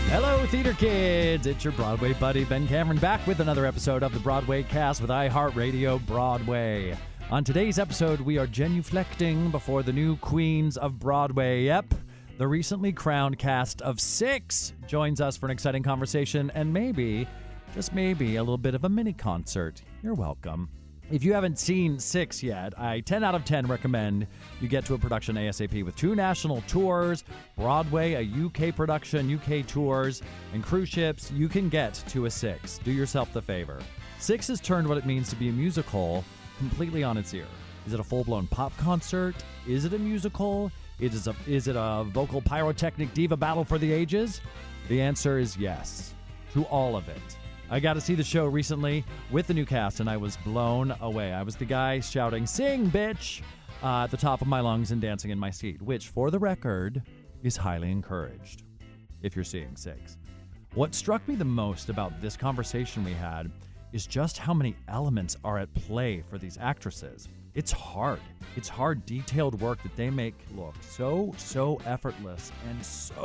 Hello, theater kids. It's your Broadway buddy, Ben Cameron, back with another episode of the Broadway Cast with iHeartRadio Broadway. On today's episode, we are genuflecting before the new queens of Broadway. Yep, the recently crowned cast of Six joins us for an exciting conversation and maybe, just maybe, a little bit of a mini concert. You're welcome. If you haven't seen Six yet, I 10 out of 10 recommend you get to a production ASAP with 2 national tours, Broadway, a UK production, UK tours, and cruise ships. You can get to a Six. Do yourself the favor. Six has turned what it means to be a musical completely on its ear. Is it a full-blown pop concert? Is it a musical? Is it a vocal pyrotechnic diva battle for the ages? The answer is yes to all of it. I got to see the show recently with the new cast, and I was blown away. I was the guy shouting, "Sing, bitch!" At the top of my lungs and dancing in my seat, which, for the record, is highly encouraged if you're seeing Six. What struck me the most about this conversation we had is just how many elements are at play for these actresses. It's hard. It's hard, detailed work that they make look so effortless and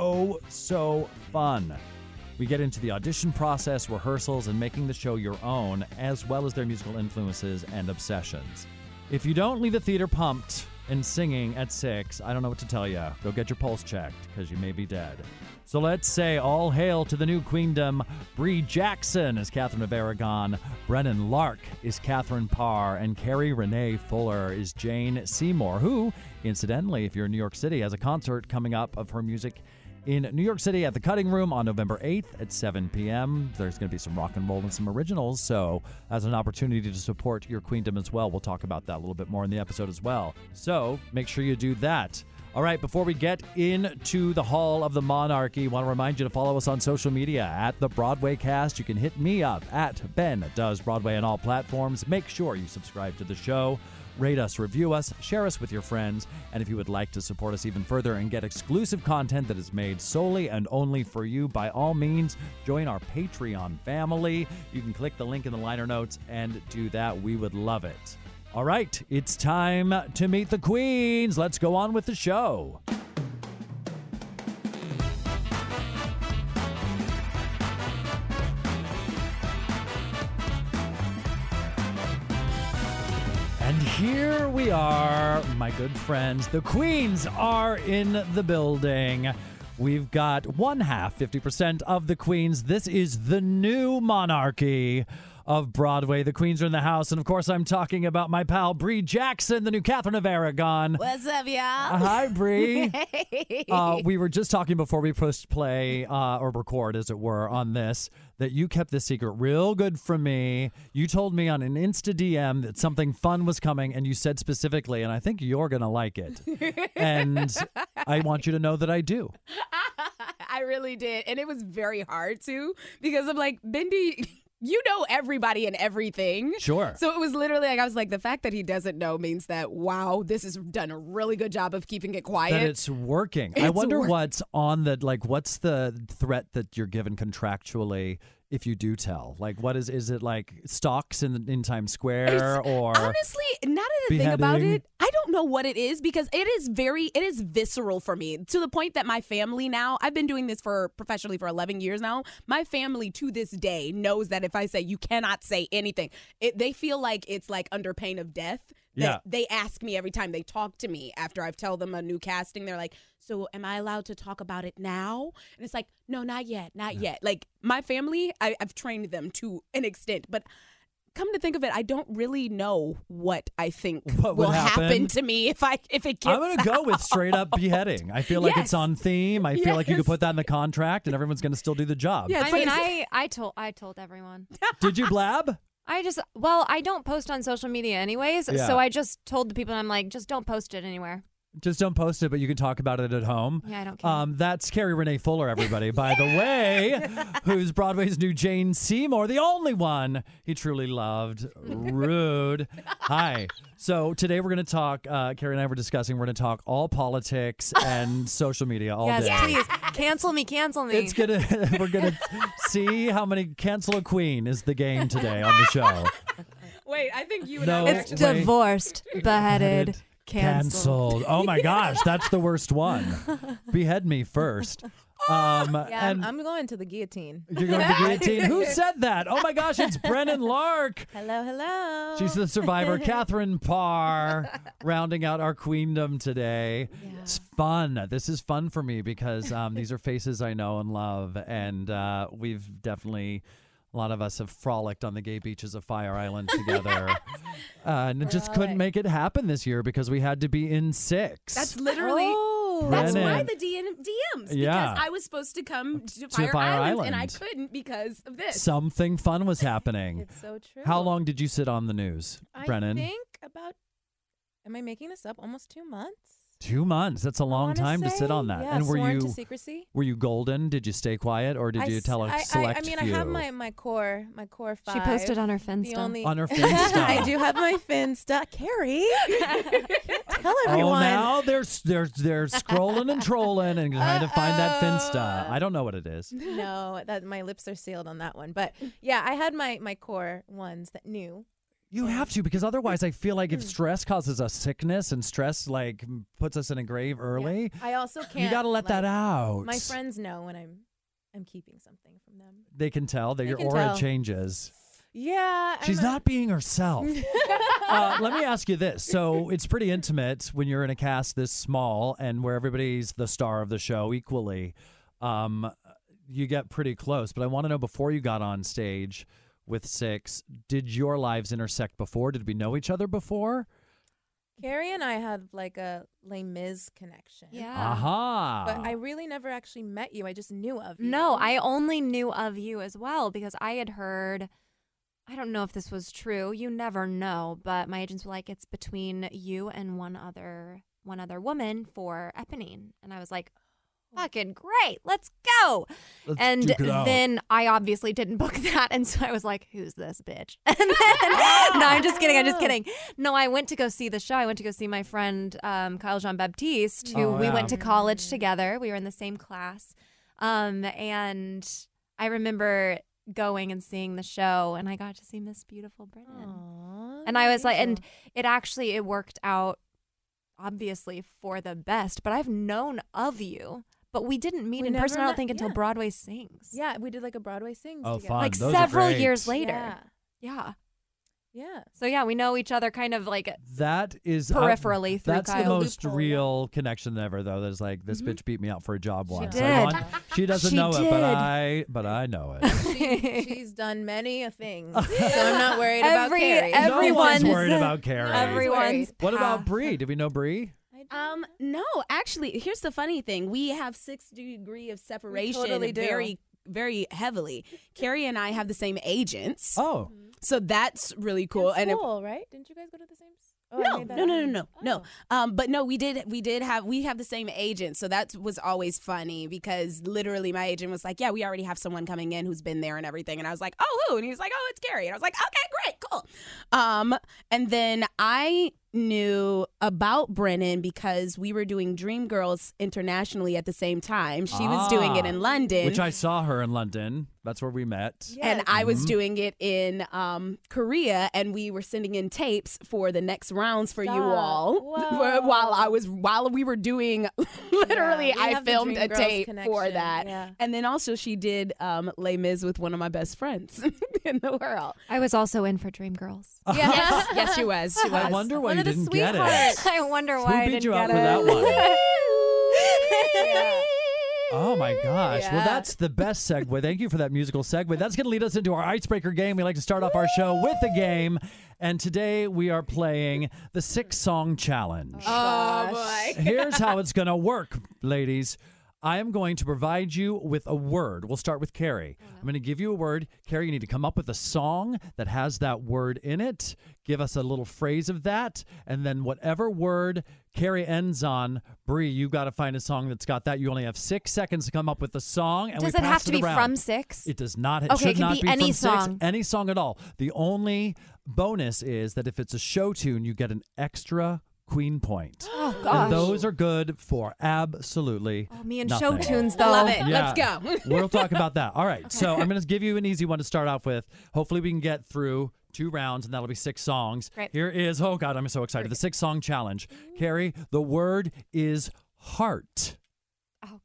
so fun. We get into the audition process, rehearsals, and making the show your own, as well as their musical influences and obsessions. If you don't leave the theater pumped and singing at Six, I don't know what to tell you. Go get your pulse checked, because you may be dead. So let's say all hail to the new queendom. Brie Jackson is Catherine of Aragon, Brennan Lark is Catherine Parr, and Carrie Renee Fuller is Jane Seymour, who, incidentally, if you're in New York City, has a concert coming up of her music in New York City at the Cutting Room on November 8th at 7 p.m. There's going to be some rock and roll and some originals, so as an opportunity to support your queendom as well. We'll talk about that a little bit more in the episode as well. So make sure you do that. All right, before we get into the Hall of the Monarchy, I want to remind you to follow us on social media at The Broadway Cast. You can hit me up at Ben Does Broadway on all platforms. Make sure you subscribe to the show. Rate us, review us, share us with your friends, and if you would like to support us even further and get exclusive content that is made solely and only for you, by all means, join our Patreon family. You can click the link in the liner notes and do that. We would love it. All right, it's time to meet the queens. Let's go on with the show. And here we are, my good friends. The queens are in the building. We've got one half, 50% of the queens. This is the new monarchy of Broadway. The queens are in the house. And, of course, I'm talking about my pal, Brie Jackson, the new Catherine of Aragon. What's up, y'all? Hi, Brie. Hey. We were just talking before we pushed play, or record, as it were, on this, that you kept this secret real good from me. You told me on an Insta DM that something fun was coming, and you said specifically, and I think you're going to like it. And I want you to know that I do. I really did. And it was very hard, too, because I'm like, Bendy, you know everybody and everything. Sure. So it was literally like, I was like, the fact that he doesn't know means that, wow, this has done a really good job of keeping it quiet. That it's working. I wonder what's on the, like, what's the threat that you're given contractually if you do tell? Like, what is it like stocks in Times Square or honestly, now that I think about it, I don't know what it is because it is visceral for me to the point that my family now, I've been doing this professionally for 11 years now. My family to this day knows that if I say you cannot say anything, they feel like it's like under pain of death. They ask me every time they talk to me after I've tell them a new casting. They're like, so am I allowed to talk about it now? And it's like, no, not yet. Like my family, I've trained them to an extent, but come to think of it, I don't really know what I think will happen to me if it gets I'm going to go with straight up beheading. I feel like it's on theme. I feel like you could put that in the contract and everyone's going to still do the job. Yeah, I told everyone. Did you blab? I don't post on social media anyways, so I just told the people, I'm like, just don't post it anywhere. Just don't post it, but you can talk about it at home. Yeah, I don't care. That's Carrie Renee Fuller, everybody, by the way, who's Broadway's new Jane Seymour, the only one he truly loved. Rude. Hi. So today we're going to talk, Carrie and I were discussing, we're going to talk all politics and social media all day. Yes, please. Cancel me. We're going to see how many cancel a queen is the game today on the show. Wait, I think you and I It's divorced, beheaded, canceled. Oh my gosh, that's the worst one. Behead me first. I'm going to the guillotine. You're going to the guillotine? Who said that? Oh my gosh, it's Brennan Lark. Hello. She's the survivor, Catherine Parr, rounding out our queendom today. Yeah. It's fun. This is fun for me because these are faces I know and love, and we've definitely... A lot of us have frolicked on the gay beaches of Fire Island together. And just couldn't make it happen this year because we had to be in 6. That's literally... That's why the DMs. Because I was supposed to come to Fire Island, and I couldn't because of this. Something fun was happening. It's so true. How long did you sit on the news, Brennan? I think about, am I making this up? Almost 2 months. 2 months. That's a long time to sit on that. Yeah, and sworn to secrecy. Were you golden? Did you stay quiet, or did you tell a select few? I have my core 5. She posted on her Finsta. On her Finsta. I do have my Finsta. Carrie, tell everyone. Oh, now they're scrolling and trolling and trying to find that Finsta. I don't know what it is. No, that my lips are sealed on that one. But yeah, I had my core ones that knew. You have to, because otherwise I feel like if stress causes us sickness and stress like puts us in a grave early, I also can't. You got to let that out. My friends know when I'm keeping something from them. They can tell that your aura changes. Yeah. She's not being herself. Let me ask you this. So it's pretty intimate when you're in a cast this small and where everybody's the star of the show equally. You get pretty close. But I want to know, before you got on stage with 6, did your lives intersect before? Did we know each other before? Carrie and I had like a Les Mis connection. Yeah. Aha. But I really never actually met you. I just knew of you. No, I only knew of you as well because I had heard, I don't know if this was true. You never know, but my agents were like, it's between you and one other woman for Eponine. And I was like, fucking great, let's go. And then I obviously didn't book that, and so I was like, who's this bitch? And then, no, I'm just kidding. No, I went to go see the show. I went to go see my friend Kyle Jean-Baptiste, who we went to college together. We were in the same class. And I remember going and seeing the show, and I got to see Miss Beautiful Brennan. And I was like, and it worked out obviously for the best, but I've known of you. But we didn't meet in person, I don't think, until Broadway Sings. Yeah, we did like a Broadway Sings together. Fun. Like Those several years later. Yeah. So yeah, we know each other kind of like that is peripherally through that's Kyle. The most real connection ever, though. There's like, this bitch beat me out for a job once. She did. She doesn't know it, but I know it. She's done many a thing, so I'm not worried about Carrie. Everyone's worried about Carrie. Everyone's. What about Bree? Did we know Bree? No, actually, here's the funny thing. We have 6 degrees of separation. We totally do. Very, very heavily. Carrie and I have the same agents. Oh. So that's really cool. In school, right? Didn't you guys go to the same No. But no, we have the same agent. So that was always funny because literally my agent was like, yeah, we already have someone coming in who's been there and everything. And I was like, oh, who? And he was like, oh, it's Carrie. And I was like, okay, great, cool. And then I knew about Brennan because we were doing Dreamgirls internationally at the same time. She was doing it in London. Which I saw her in London. That's where we met. Yes. And I was doing it in Korea, and we were sending in tapes for the next rounds for you all. While we were doing, literally, I filmed a tape for that. Yeah. And then also she did Les Mis with one of my best friends in the world. I was also in for Dreamgirls. Yes, she was. She was. I wonder why you didn't get it. I wonder why I didn't Who beat you out get for that one? Yeah. Oh my gosh. Well, that's the best segue. Thank you for that musical segue. That's going to lead us into our icebreaker game. We like to start off our show with a game. And today we are playing the 6-song challenge. Oh, boy. Here's how it's going to work, ladies. I am going to provide you with a word. We'll start with Carrie. I'm going to give you a word. Carrie, you need to come up with a song that has that word in it. Give us a little phrase of that. And then whatever word Carrie ends on, Bree, you got to find a song that's got that. You only have 6 seconds to come up with a song. And does we it pass have to be around. from 6? It does not. It Okay, should it can not be be any from song. 6. Any song at all. The only bonus is that if it's a show tune, you get an extra Queen point. Oh, gosh. And those are good for absolutely me and nothing. show tunes, though. Love it. Yeah. Let's go. We'll talk about that. All right. So I'm going to give you an easy one to start off with. Hopefully we can get through 2 rounds, and that'll be 6 songs. Great. Here is, oh God, I'm so excited, the 6-song challenge. Carrie, the word is heart. Oh, God.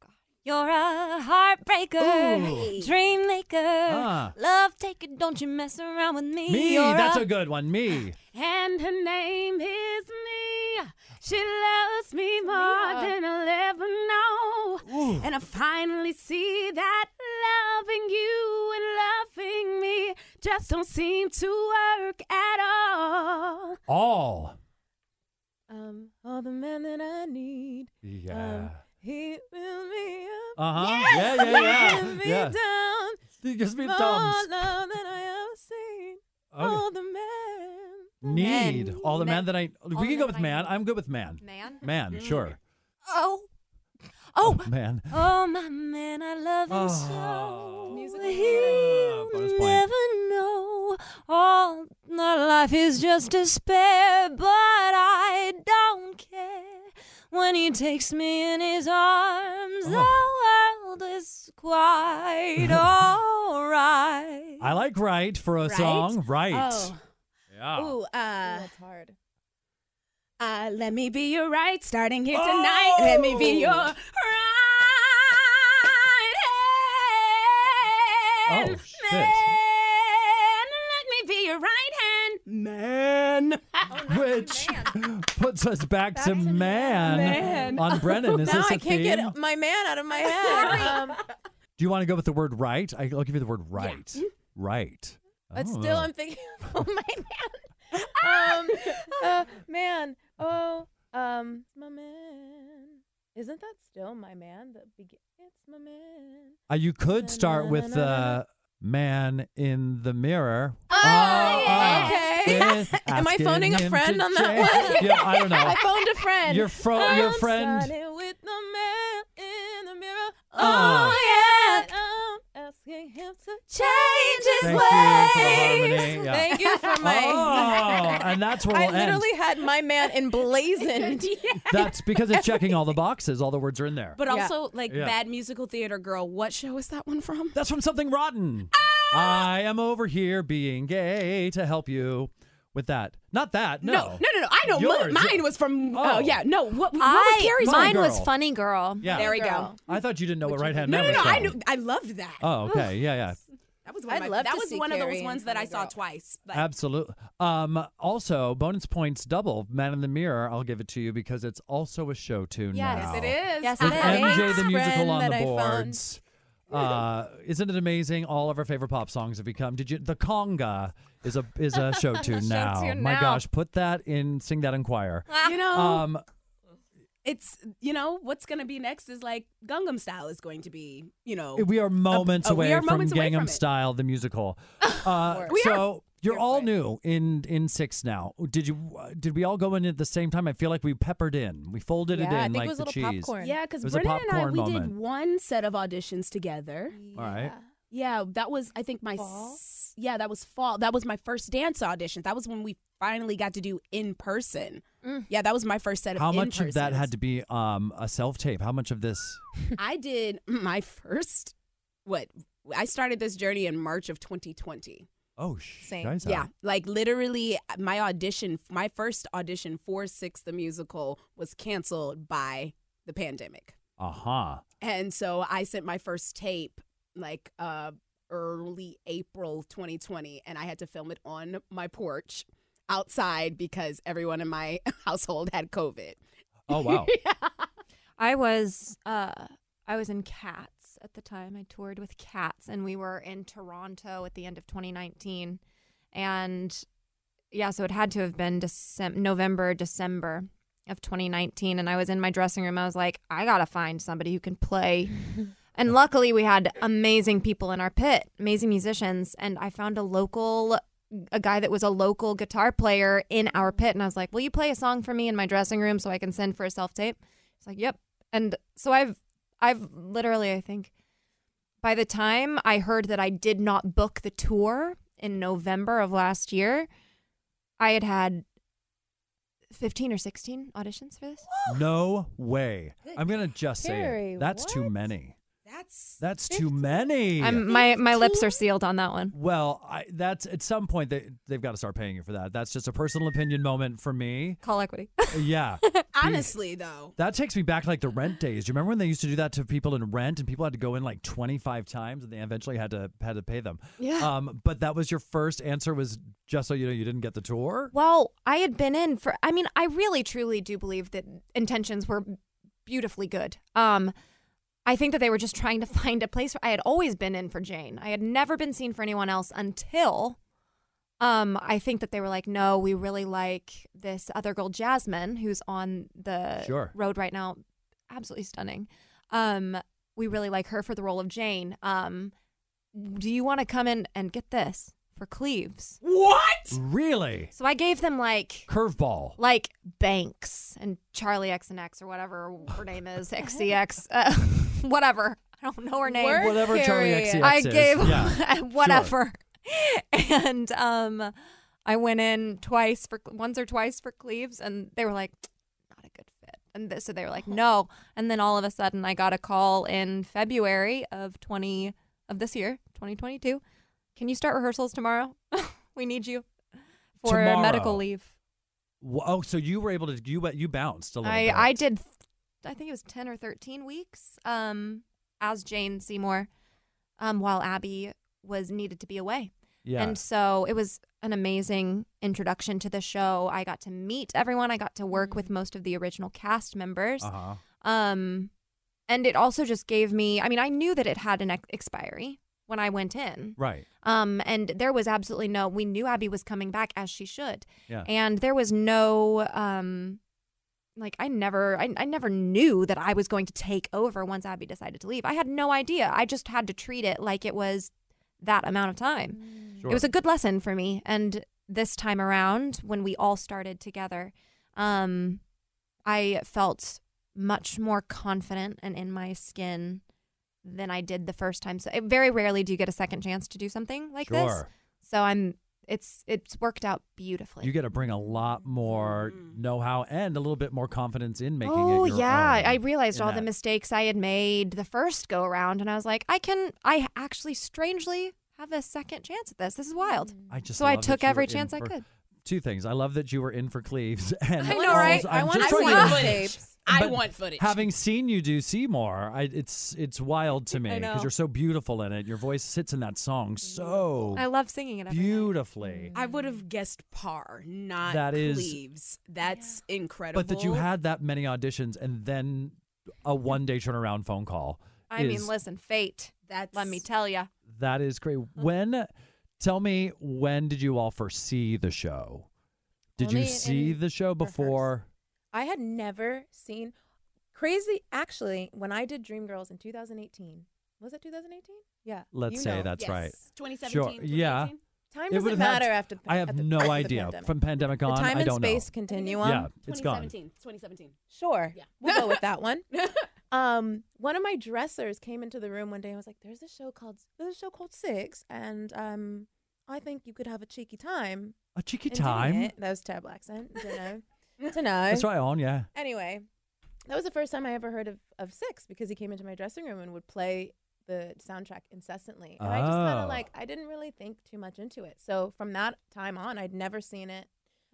You're a heartbreaker, Ooh. dream maker, Ah. love taker. Don't you mess around with me. Me, You're that's a good one. Me. And her name is me. She loves me more than I'll ever know. Ooh. And I finally see that loving you and loving me just don't seem to work at all. All. All the man that I need. Yeah. He built me up. Uh-huh. Yeah. Let me Yeah. down. He gives me More thumbs. love than I ever seen. Okay. All the man. Need. Men. All the man Men. that I... All We the can men go with that I man. need. I'm good with man. Man. Man, sure. Oh. Man. Oh, my man, I love him Oh. so. Musical He'll bonus point. never know. All my life is just despair, but I don't care. When he takes me in his arms, the world is quite all right. I like right for a Right? song. Right. Oh. Yeah. Ooh, That's hard. let me be your right starting here tonight. Let me be your right hand. Oh, shit. Man. Let me be your right hand. Man. Which puts us back to Back to man, man. on Brennan. Is Now this a I can't theme? get my man out of my head. Do you want to go with the word right? I'll give you the word right. Right. But Oh. still, I'm thinking of my man. Man. Oh, my man. Isn't that still my man? It's my man. You could start with man in the mirror. Okay. Am I Asking phoning a him friend to on that change. one? Yeah, I don't know. I phoned a friend. Your friend. Started with the man in the mirror. Oh. yeah. I'm asking him to Change his Thank you for the ways. harmony. Yeah. Thank you for my. Oh, and that's where I we'll end. literally had my man emblazoned. That's because it's checking all the boxes. All the words are in there. But Yeah. also, like, Yeah. Bad Musical Theater Girl, what show is that one from? That's from Something Rotten. I am over here being gay to help you with that. Not that. No. No. I know. Yours. Mine was from. Oh. Oh, yeah. No. What was Carrie's Funny Mine Girl. was Funny Girl. Yeah. There we go. Girl. I thought you didn't know what right hand No, man no, was no. I called. knew. I loved that. Oh, okay. Yeah. That was one of I'd my, love that to was see one of Carrie those in ones that I Funny saw Girl. twice. But Absolutely. Also, bonus points double. Man in the Mirror, I'll give it to you because it's also a show tune Yes. now. yes, it is. Yes, With it is. MJ the musical Friend on that the I found. boards. Isn't it amazing? All of our favorite pop songs have become. The conga is a show tune now. tune My now. gosh, put that in, sing that in choir. You know, Um, it's what's gonna be next is like Gangnam Style is going to be. we are moments away we are from moments away Gangnam from it. Style, the musical. We So you're You're all right. new in six now. Did we all go in at the same time? I feel like we peppered in. We folded it in I think like it was the a little cheese. popcorn. Yeah, because It was a Brennan and I, popcorn we moment. did one set of auditions together. All right. Yeah, that was I think Fall? that was fall. That was my first dance audition. That was when we finally got to do in person. Yeah, that was my first set of How much of that in-persons. had to be a self tape? How much of this? I did my first I started this journey in March of 2020. Oh, Same. guys, Yeah, like literally my first audition for Six the Musical was canceled by the pandemic. Uh-huh. And so I sent my first tape like early April 2020, and I had to film it on my porch outside because everyone in my household had COVID. Oh, wow. I was in Cats at the time. I toured with Cats, and we were in Toronto at the end of 2019. And yeah, so it had to have been November, December of 2019. And I was in my dressing room. I was like, I got to find somebody who can play. And luckily we had amazing people in our pit, amazing musicians. And I found a guy that was a local guitar player in our pit. And I was like, will you play a song for me in my dressing room so I can send for a self-tape? He's like, yep. And so I've literally, I think, by the time I heard that I did not book the tour in November of last year, I had 15 or 16 auditions for this. No way. I'm going to just say Carrie, it. That's too what? many. That's Too many. My lips are sealed on that one. Well, that's at some point they've got to start paying you for that. That's just a personal opinion moment for me. Call equity. Yeah. Honestly, though. That takes me back to like the Rent days. Do you remember when they used to do that to people in Rent and people had to go in like 25 times and they eventually had to pay them? Yeah. But that was your first answer was just so you know you didn't get the tour? Well, I had been in for, I mean, I really truly do believe that intentions were beautifully good. I think that they were just trying to find a place. I had always been in for Jane. I had never been seen for anyone else until I think that they were like, no, we really like this other girl, Jasmine, who's on the road right now. Absolutely stunning. We really like her for the role of Jane. Do you want to come in and get this for Cleves? What? Really? So I gave them like Curveball. like Banks and Charlie X and X or whatever her name is, XCX, whatever. I don't know her name. Whatever Charlie XCX I is. gave Yeah. whatever. And I went in once or twice for Cleves, and they were like, not a good fit. And so they were like, no. And then all of a sudden, I got a call in February of this year, 2022. Can you start rehearsals tomorrow? We need you for medical leave. Oh, so you were able to you bounced a little bit. I did. I think it was 10 or 13 weeks as Jane Seymour, while Abby was needed to be away. Yeah. And so it was an amazing introduction to the show. I got to meet everyone. I got to work with most of the original cast members. Uh-huh. And it also just gave me, I mean, I knew that it had an expiry when I went in. Right. And there was absolutely we knew Abby was coming back as she should. Yeah. And there was no, I never knew that I was going to take over once Abby decided to leave. I had no idea. I just had to treat it like it was that amount of time. Sure. It was a good lesson for me. And this time around, when we all started together, I felt much more confident and in my skin than I did the first time. So very rarely do you get a second chance to do something like this. So it's worked out beautifully. You get to bring a lot more know-how and a little bit more confidence in making it your own I realized all the mistakes I had made the first go around, and I was like, I actually strangely have a second chance at this. This is wild. So I took every chance I could. Two things. I love that you were in for Cleves. And I know, right? I want footage. I want footage. Having seen you do Seymour, it's wild to me because you're so beautiful in it. Your voice sits in that song so I love singing it every beautifully. I would have guessed Parr, not Cleves. That's incredible. But that you had that many auditions and then a one-day turnaround phone call. I mean, listen, fate. Let me tell you. That is great. Tell me, when did you all first see the show? Did you see the show before? I had never seen Crazy. Actually, when I did Dreamgirls in 2018, was it 2018? Yeah. Let's say that's right. 2017. Sure. 2018? Yeah. Time doesn't matter after. I have no idea. From pandemic on, I don't know. The time and space continuum. Yeah, it's gone. 2017. Sure. Yeah. We'll go with that one. One of my dressers came into the room one day and was like, "There's a show called Six, and I think you could have a cheeky time." A cheeky time? That was a terrible accent. To know. That's right on, yeah. Anyway, that was the first time I ever heard of Six because he came into my dressing room and would play the soundtrack incessantly. And I just kind of I didn't really think too much into it. So from that time on, I'd never seen it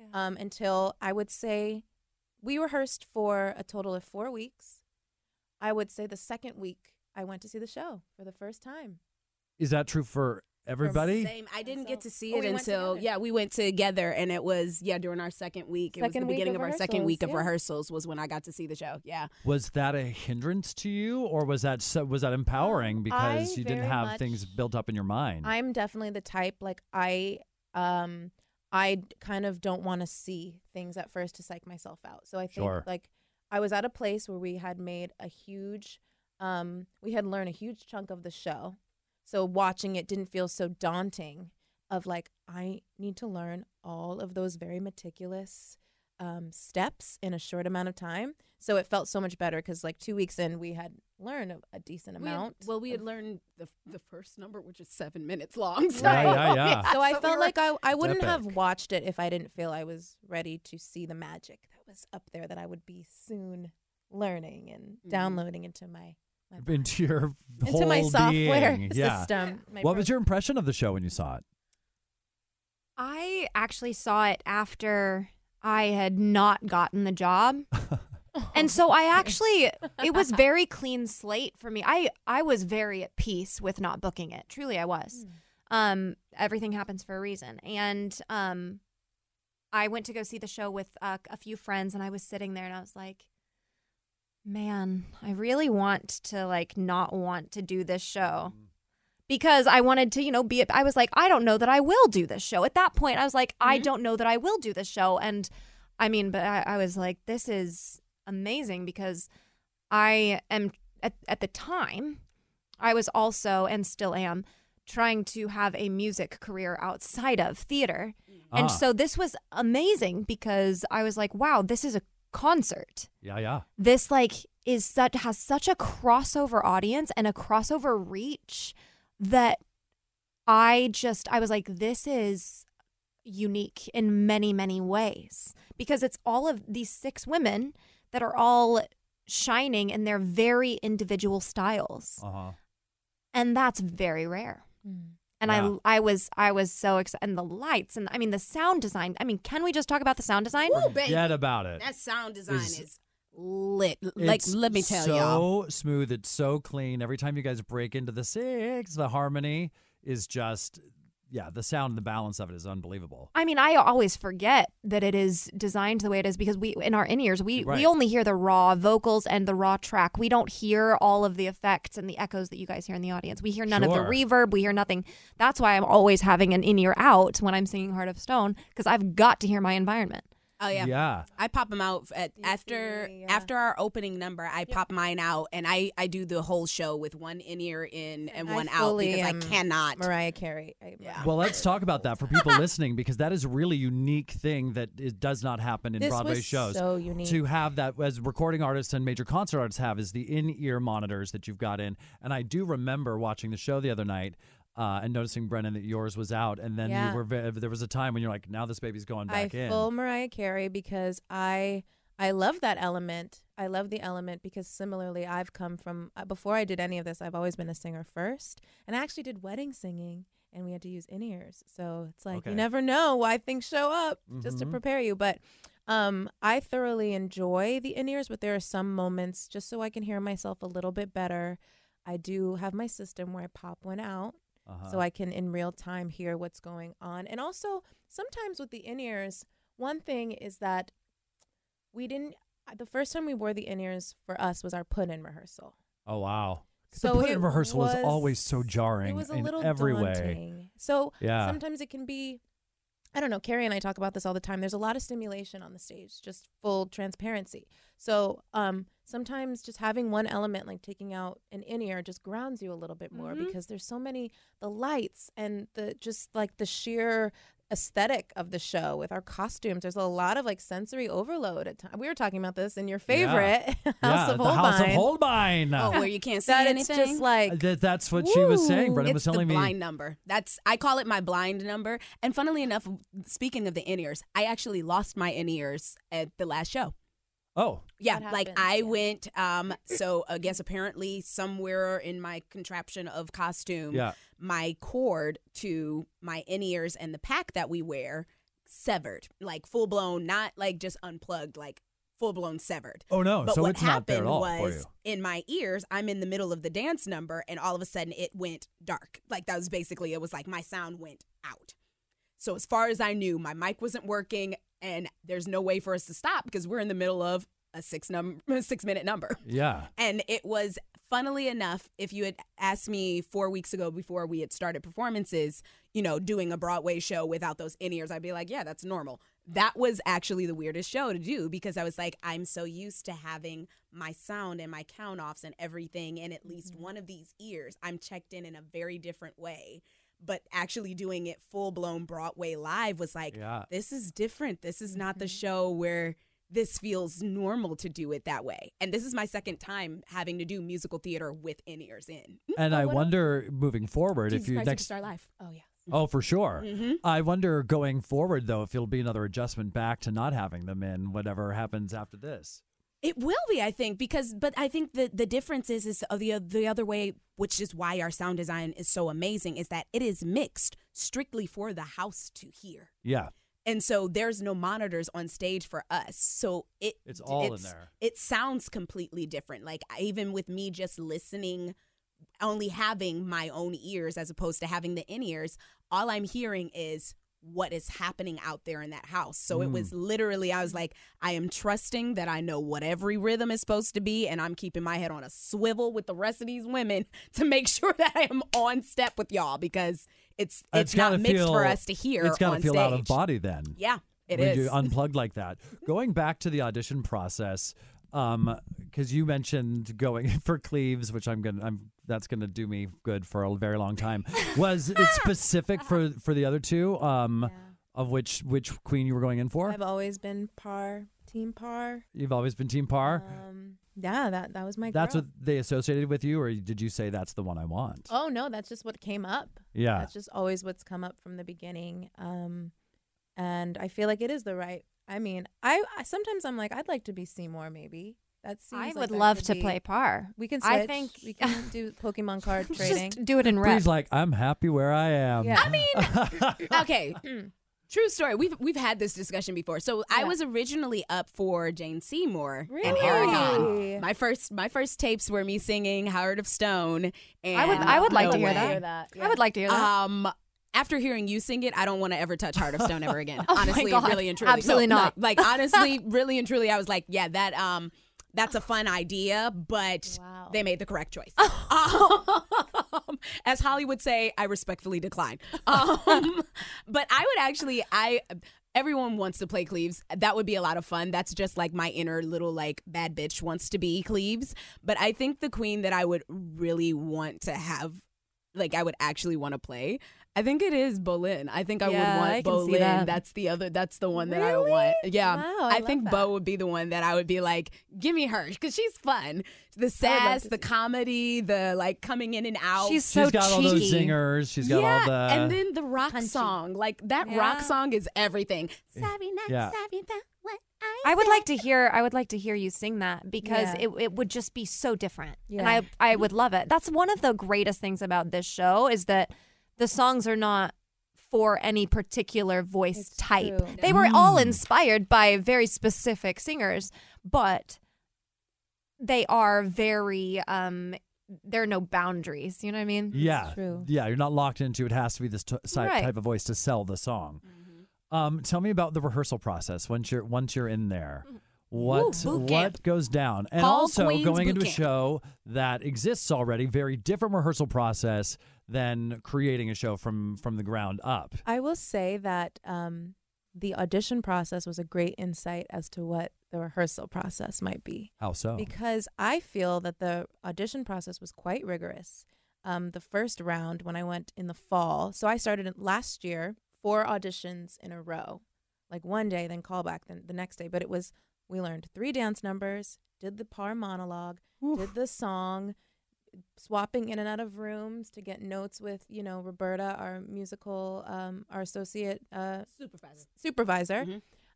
until I would say we rehearsed for a total of 4 weeks. I would say the second week I went to see the show for the first time. Is that true for everybody? Same. I didn't get to see it until we went together, and it was during our second week. It was the beginning of our second week of rehearsals was when I got to see the show. Yeah. Was that a hindrance to you, or was that empowering because you didn't have things built up in your mind? I'm definitely the type I kind of don't want to see things at first to psych myself out. So I think I was at a place where we had made a huge, we had learned a huge chunk of the show. So watching it didn't feel so daunting of I need to learn all of those very meticulous steps in a short amount of time. So it felt so much better because 2 weeks in, we had learned a decent amount. We had learned the first number, which is 7 minutes long. So, yeah. So I felt like I wouldn't have watched it if I didn't feel I was ready to see the magic that was up there that I would be soon learning and downloading into my into your into my software being. system. What was your impression of the show when you saw it? I actually saw it after I had not gotten the job. And so it was very clean slate for me. I was very at peace with not booking it. Truly, I was. Everything happens for a reason. And I went to go see the show with a few friends, and I was sitting there and I was like, man, I really want to like not want to do this show. Because I wanted to, I was like, I don't know that I will do this show. At that point, I was like, I don't know that I will do this show. And I mean, but I was like, this is amazing because I am, at the time, I was also, and still am, trying to have a music career outside of theater. And so this was amazing because I was like, wow, this is a concert. Yeah. This like has such a crossover audience and a crossover reach that I was like, this is unique in many, many ways because it's all of these 6 women that are all shining in their very individual styles. And that's very rare. And yeah. I was so excited. And the lights and I mean, the sound design. I mean, can we just talk about the sound design? Ooh, forget about it. That sound design is lit. Like, let me tell y'all. So smooth. It's so clean. Every time you guys break into the 6, the harmony is just, the sound and the balance of it is unbelievable. I mean, I always forget that it is designed the way it is because in our in-ears, we only hear the raw vocals and the raw track. We don't hear all of the effects and the echoes that you guys hear in the audience. We hear none of the reverb. We hear nothing. That's why I'm always having an in-ear out when I'm singing Heart of Stone because I've got to hear my environment. Oh yeah. I pop them out after our opening number. I pop mine out and I do the whole show with one in ear in and one out because I cannot. Mariah Carey. Well, let's talk about that for people listening because that is a really unique thing that it does not happen in Broadway shows. So unique to have that as recording artists and major concert artists have is the in-ear monitors that you've got in. And I do remember watching the show the other night. And noticing, Brennan, that yours was out, and then there was a time when you're like, now this baby's going back in. I full Mariah Carey because I love that element. I love the element because similarly, I've come from, before I did any of this, I've always been a singer first, and I actually did wedding singing, and we had to use in-ears. So it's like, you never know why things show up just to prepare you. But I thoroughly enjoy the in-ears, but there are some moments, just so I can hear myself a little bit better, I do have my system where I pop one out. So I can in real time hear what's going on. And also sometimes with the in-ears, one thing is that the first time we wore the in-ears for us was our put-in rehearsal. Oh, wow. So the put-in rehearsal was always so jarring. It was a in little every daunting. way. So sometimes it can be, I don't know, Carrie and I talk about this all the time. There's a lot of stimulation on the stage, just full transparency. So sometimes just having one element like taking out an in-ear just grounds you a little bit more because there's so many, the lights and the just like the sheer aesthetic of the show with our costumes. There's a lot of like sensory overload at times. We were talking about this in your favorite House of Holbein. The House of Holbein. Oh, where you can't see anything. It's just like that's what she was saying. Brennan was telling me. It's the blind number. I call it my blind number. And funnily enough, speaking of the in-ears, I actually lost my in-ears at the last show. Oh. Yeah, like I went, so I guess apparently somewhere in my contraption of costume, my cord to my in-ears and the pack that we wear severed, like full blown, not like just unplugged, like full blown severed. Oh no, but so what it's not there at all was, for you. in my ears, I'm in the middle of the dance number and all of a sudden it went dark. Like that was basically, it was like my sound went out. So as far as I knew, my mic wasn't working and there's no way for us to stop because we're in the middle of a 6-minute number. Yeah. And it was, funnily enough, if you had asked me 4 weeks ago before we had started performances, doing a Broadway show without those in-ears, I'd be like, yeah, that's normal. That was actually the weirdest show to do because I was like, I'm so used to having my sound and my count-offs and everything in at least one of these ears. I'm checked in a very different way. But actually doing it full-blown Broadway live was like, this is different. This is not the show where this feels normal to do it that way. And this is my second time having to do musical theater with in-ears in. And I wonder, moving forward, Jesus if you Christ next Superstar Live. Oh, yeah. Oh, for sure. I wonder going forward, though, if it'll be another adjustment back to not having them in whatever happens after this. It will be, I think, but I think the difference is the other way, which is why our sound design is so amazing, is that it is mixed strictly for the house to hear. Yeah. And so there's no monitors on stage for us. So it's all in there. It sounds completely different. Like even with me just listening, only having my own ears as opposed to having the in-ears, all I'm hearing is what is happening out there in that house. So it was literally, I was like, I am trusting that I know what every rhythm is supposed to be, and I'm keeping my head on a swivel with the rest of these women to make sure that I am on step with y'all, because it's not mixed for us to hear on stage. It's got to feel out of body then. Yeah, it when is. you unplugged like that. Going back to the audition process, because you mentioned going for Cleves, which that's gonna do me good for a very long time. Was it specific for the other two? Of which queen you were going in for? I've always been Team Par. You've always been Team Par? Yeah, that was my That's girl. what they associated with you, or did you say that's the one I want? Oh no, that's just what came up. Yeah. That's just always what's come up from the beginning. And I feel like it is the right. I mean, I sometimes I'm like, I'd like to be Seymour maybe. That seems I like would that love could to be- play Par. We can switch. I think we can do Pokemon card trading. just do it in rep. Bree's like, I'm happy where I am. Yeah. I mean, okay. True story. We've had this discussion before. So I was originally up for Jane Seymour and Aragon. My first tapes were me singing Heart of Stone. And I would like to No hear Way. that. Yeah. I would like to hear that. After hearing you sing it, I don't want to ever touch Heart of Stone ever again. Oh my Honestly, God. really and truly. Absolutely not. Like honestly, really and truly, I was like, yeah, that's a fun idea, but Wow. they made the correct choice. As Holly would say, I respectfully decline. But I would actually, everyone wants to play Cleves. That would be a lot of fun. That's just like my inner little like bad bitch wants to be Cleves. But I think the queen that I would really want to have, like I would actually want to play, I think it is Bolin. I think I would I want can see Bolin. that. That's the one that I would want. Yeah. Wow, I love think that. Bo would be the one that I would be like, give me her, because she's fun. The sass, to the see. comedy, the like coming in and out. She's so She's got all those cheeky. zingers. She's got yeah, all the. and then the rock Punchy. song. Like that Yeah. rock song is everything. Savvy, not Yeah. savvy about what I would like to hear you sing that, because Yeah. it would just be so different. Yeah. And I would love it. That's one of the greatest things about this show, is that the songs are not for any particular voice It's type. true. They were all inspired by very specific singers, but they are very there are no boundaries, you know what I mean? Yeah. True. Yeah, you're not locked into it has to be this Right. type of voice to sell the song. Tell me about the rehearsal process once you're in there. What boot camp. what goes down? And Paul also Queen's going boot into a camp. show that exists already, very different rehearsal process than creating a show from the ground up. I will say that the audition process was a great insight as to what the rehearsal process might be. How so? Because I feel that the audition process was quite rigorous. The first round, when I went in the fall, so I started last year 4 auditions in a row, like one day, then callback, then the next day. But we learned 3 dance numbers, did the Par monologue, did the song, swapping in and out of rooms to get notes with, Roberta, our musical, our associate supervisor.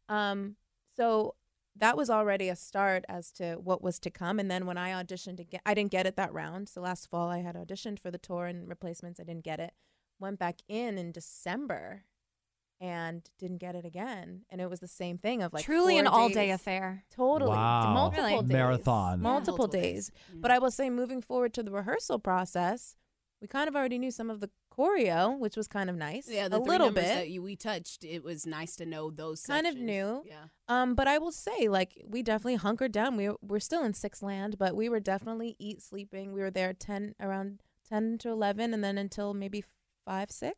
So that was already a start as to what was to come. And then when I auditioned again, I didn't get it that round. So last fall I had auditioned for the tour and replacements. I didn't get it. Went back in December and didn't get it again. And it was the same thing of like Truly 4 an all-day days. affair. Totally. Wow. Multiple Really? days. Marathon. Multiple Multiple days. days. Mhm. But I will say, moving forward to the rehearsal process, we kind of already knew some of the choreo, which was kind of nice. Yeah, a the 3 little numbers bit. that we touched, it was nice to know those Kind of sections. new. Yeah. But I will say, like, we definitely hunkered down. We're still in Six Land, but we were definitely sleeping. We were there around 10 to 11, and then until maybe 6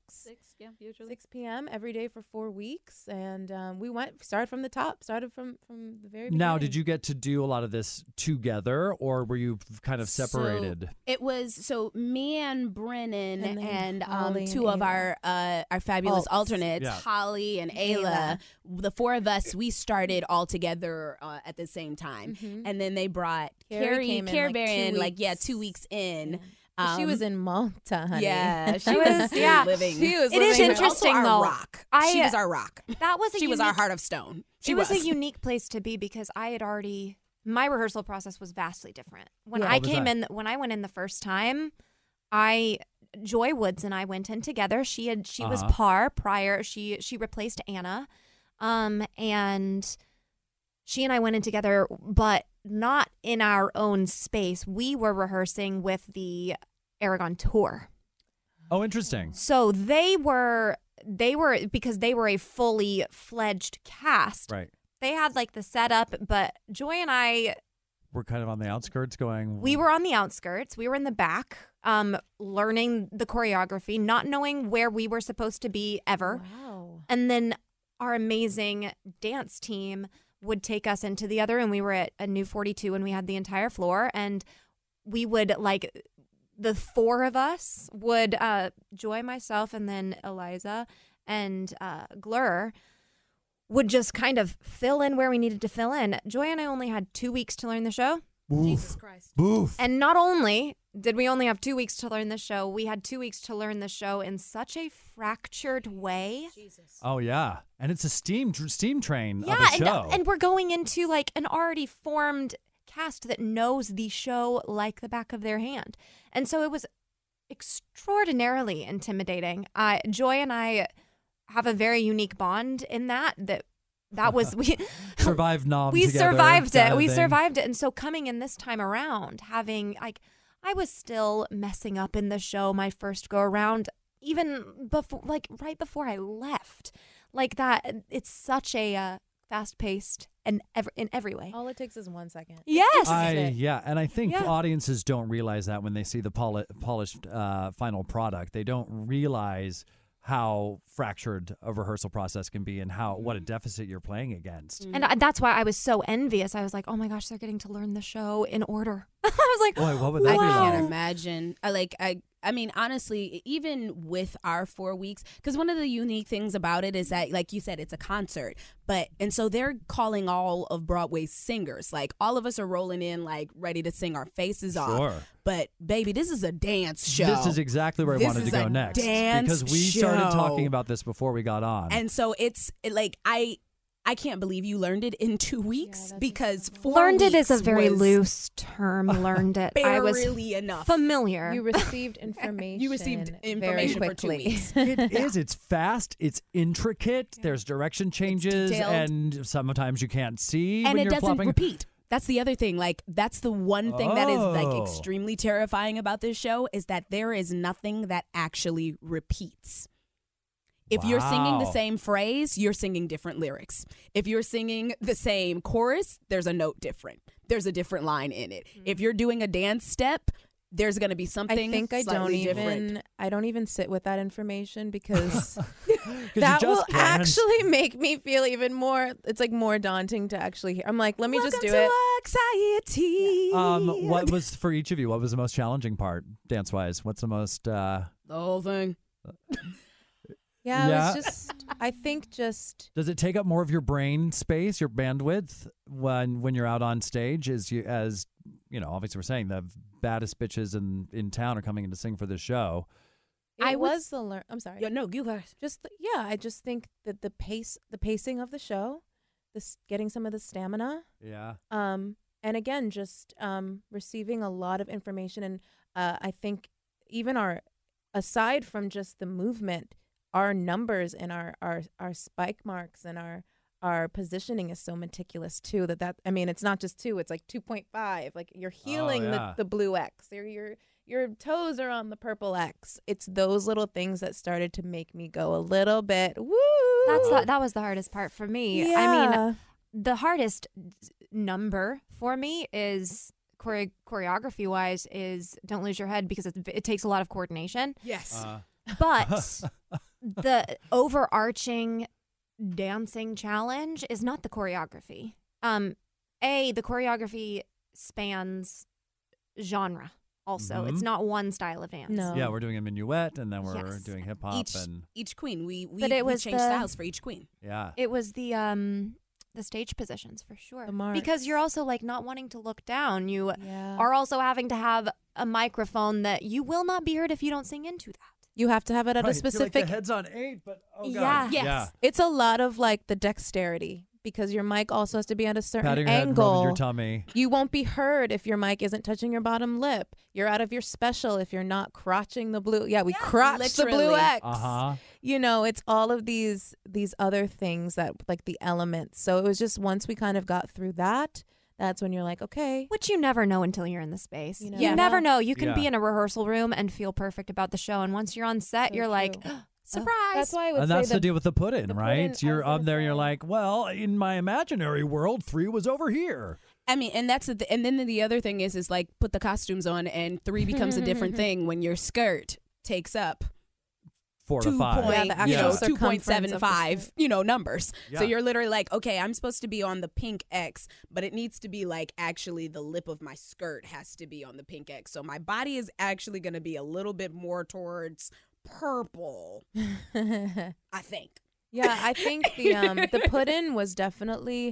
p.m. every day for 4 weeks. And we started from the top, started from the very beginning. Now, did you get to do a lot of this together, or were you kind of separated? So it was me and Brennan And then and Holly and 2 of Ayla. our fabulous Alts. alternates, Yeah. Holly and Ayla. The 4 of us, we started all together at the same time, and then they brought Carrie came in, like, Berry 2 in, like weeks. 2 weeks in. She was in Malta, honey. Yeah, she was- was yeah. living. She was It is living her- interesting, also our though. rock. I- She was our rock. That was She was our Heart of Stone. She It was a unique place to be, because I had already, my rehearsal process was vastly different. When Yeah. I What was came that? in, when I went in the first time, Joy Woods and I went in together. She was Uh-huh. Par prior. She replaced Anna. And she and I went in together, but not in our own space. We were rehearsing with the Aragon tour. Oh, interesting. So they were because they were a fully fledged cast. Right. They had like the setup, but Joy and I were kind of on the outskirts going. We were on the outskirts. We were in the back, learning the choreography, not knowing where we were supposed to be ever. Wow. And then our amazing dance team would take us into the other, and we were at a new 42 and we had the entire floor, and we would like the four of us would Joy, myself, and then Eliza and Glur would just kind of fill in where we needed to fill in. Joy and I only had 2 weeks to learn the show. Oof. Jesus Christ. Boof. And not only did we only have 2 weeks to learn the show, we had 2 weeks to learn the show in such a fractured way. Jesus. Oh, yeah. And it's a steam train Yeah, of a show. and we're going into like an already formed cast that knows the show like the back of their hand. And so it was extraordinarily intimidating. Joy and I have a very unique bond in that was we survived nom we together survived kind it of we thing. survived it. And so coming in this time around, having like I was still messing up in the show my first go around, even before, like right before I left, like that. It's such a fast-paced and in every way. All it takes is 1 second. Yes. And I think Yeah. audiences don't realize that when they see the polished final product. They don't realize how fractured a rehearsal process can be and what a deficit you're playing against. And that's why I was so envious. I was like, oh my gosh, they're getting to learn the show in order. I was like, Boy, what would that I be like? can't imagine. I mean, honestly, even with our 4 weeks, because one of the unique things about it is that, like you said, it's a concert. And so they're calling all of Broadway's singers. Like, all of us are rolling in, like, ready to sing our faces Sure. off. But, baby, this is a dance show. This is exactly where I wanted to go next. Because we started talking about this before we got on. And so it's like, I can't believe you learned it in 2 weeks, because 4 learned weeks it is a very was loose term. Learned it. I was barely enough. familiar. You received information. You received very information for 2 quickly. weeks. It is. It's fast. It's intricate. There's direction changes, detailed. and sometimes you can't see And when it you're doesn't flopping. repeat. That's the other thing. Like, that's the one thing that is like Oh. extremely terrifying about this show, is that there is nothing that actually repeats. If you're singing the Wow. same phrase, you're singing different lyrics. If you're singing the same chorus, there's a note different. There's a different line in it. If you're doing a dance step, there's going to be something I think I slightly different. don't even sit with that information because 'Cause you that just will can't. actually make me feel even more. It's like more daunting to actually hear. I'm like, let me just do it. Anxiety. What was for each of you? What was the most challenging part, dance wise? What's the most? The whole thing. Yeah, Yeah. it was just. I think just. Does it take up more of your brain space, your bandwidth when you're out on stage? As you know, obviously we're saying the baddest bitches in town are coming in to sing for this show. I'm sorry. Yeah, no, you guys. I just think that the pacing of the show, getting some of the stamina. Yeah. And again, just receiving a lot of information, and I think even aside from just the movement, our numbers and our spike marks and our positioning is so meticulous too. I mean, it's not just 2; it's like 2.5. Like you're healing yeah. the blue X. Your toes are on the purple X. It's those little things that started to make me go a little bit woo. That was the hardest part for me. Yeah. I mean, the hardest number for me is choreography wise is Don't Lose Your Head, because it takes a lot of coordination. Yes. But the overarching dancing challenge is not the choreography. The choreography spans genre. Also, it's not one style of dance. No. Yeah, we're doing a minuet, and then we're Yes. doing hip hop, and Each queen, we was changed styles for each queen. yeah. It was the stage positions for sure. The marks. Because you're also like not wanting to look down. You Yeah. are also having to have a microphone that you will not be heard if you don't sing into that. You have to have it at Right, a you're like, specific. the head's on 8, but oh Yeah. god, Yes. It's a lot of like the dexterity, because your mic also has to be at a certain Patting your head and rubbing angle. your tummy. You won't be heard if your mic isn't touching your bottom lip. You're out of your special if you're not crotching the blue. Yeah, we crotched the blue literally. X. Uh huh. it's all of these other things that like the elements. So it was just once we kind of got through that, that's when you're like, okay. Which you never know until you're in the space. You Yeah. never know. You can be in a rehearsal room and feel perfect about the show. And once you're on set, So you're like, true. surprise. That's why I would And say that's the deal with the put-in, the right? put-in, You're I was up there and you're gonna say. like, well, in my imaginary world, 3 was over here. I mean, and that's and then the other thing is like put the costumes on, and 3 becomes a different thing when your skirt takes up 4 to 5. Yeah, the actual circumference of the 2.75, skirt. Numbers. Yeah. So you're literally like, okay, I'm supposed to be on the pink X, but it needs to be like actually the lip of my skirt has to be on the pink X. So my body is actually going to be a little bit more towards purple, I think. Yeah, I think the put-in was definitely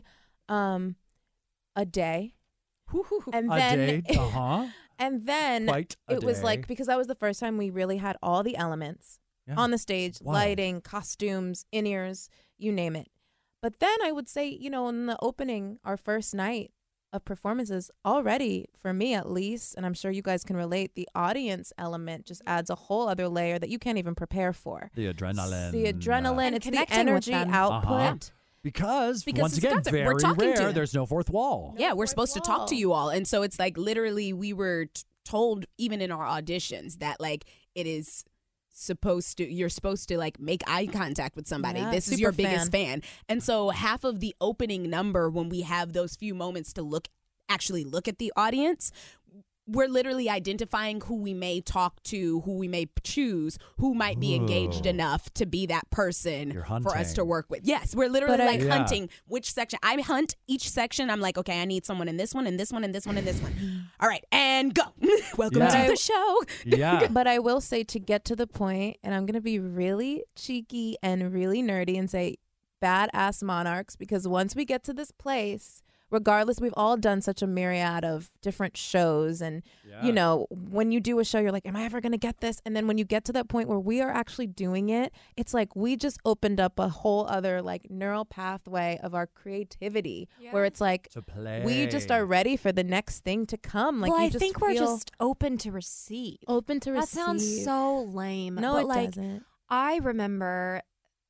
a day. And A then day, and then Quite a it was day. like, because that was the first time we really had all the elements Yeah. on the stage, Wow. lighting, costumes, in-ears, you name it. But then I would say, in the opening, our first night of performances, already, for me at least, and I'm sure you guys can relate, the audience element just adds a whole other layer that you can't even prepare for. The adrenaline. The adrenaline, And it's the connecting with energy them. output. Because once it's a again, concert. very We're talking to rare, them. there's no fourth wall. Yeah, we're fourth supposed to talk to wall. you all. And so it's like literally we were told even in our auditions that like it is you're supposed to like make eye contact with somebody. Yeah, This is your super biggest fan. And so half of the opening number, when we have those few moments to actually look at the audience, we're literally identifying who we may talk to, who we may choose, who might be engaged Ooh. enough to be that person You're for us hunting. to work with. Yes, we're literally But like Yeah. hunting which section. I hunt each section. I'm like, okay, I need someone in this one, and this one, and this one, and this one. All right, and go. Welcome Yeah. to the show. Yeah. But I will say, to get to the point, and I'm going to be really cheeky and really nerdy and say badass monarchs, because once we get to this place, regardless, we've all done such a myriad of different shows. And, when you do a show, you're like, am I ever going to get this? And then when you get to that point where we are actually doing it, it's like we just opened up a whole other like neural pathway of our creativity where it's like, To play. we just are ready for the next thing to come. Like, well, you I just think we're feel just open to receive. open to That receive. sounds so lame. No, but it like, doesn't. I remember,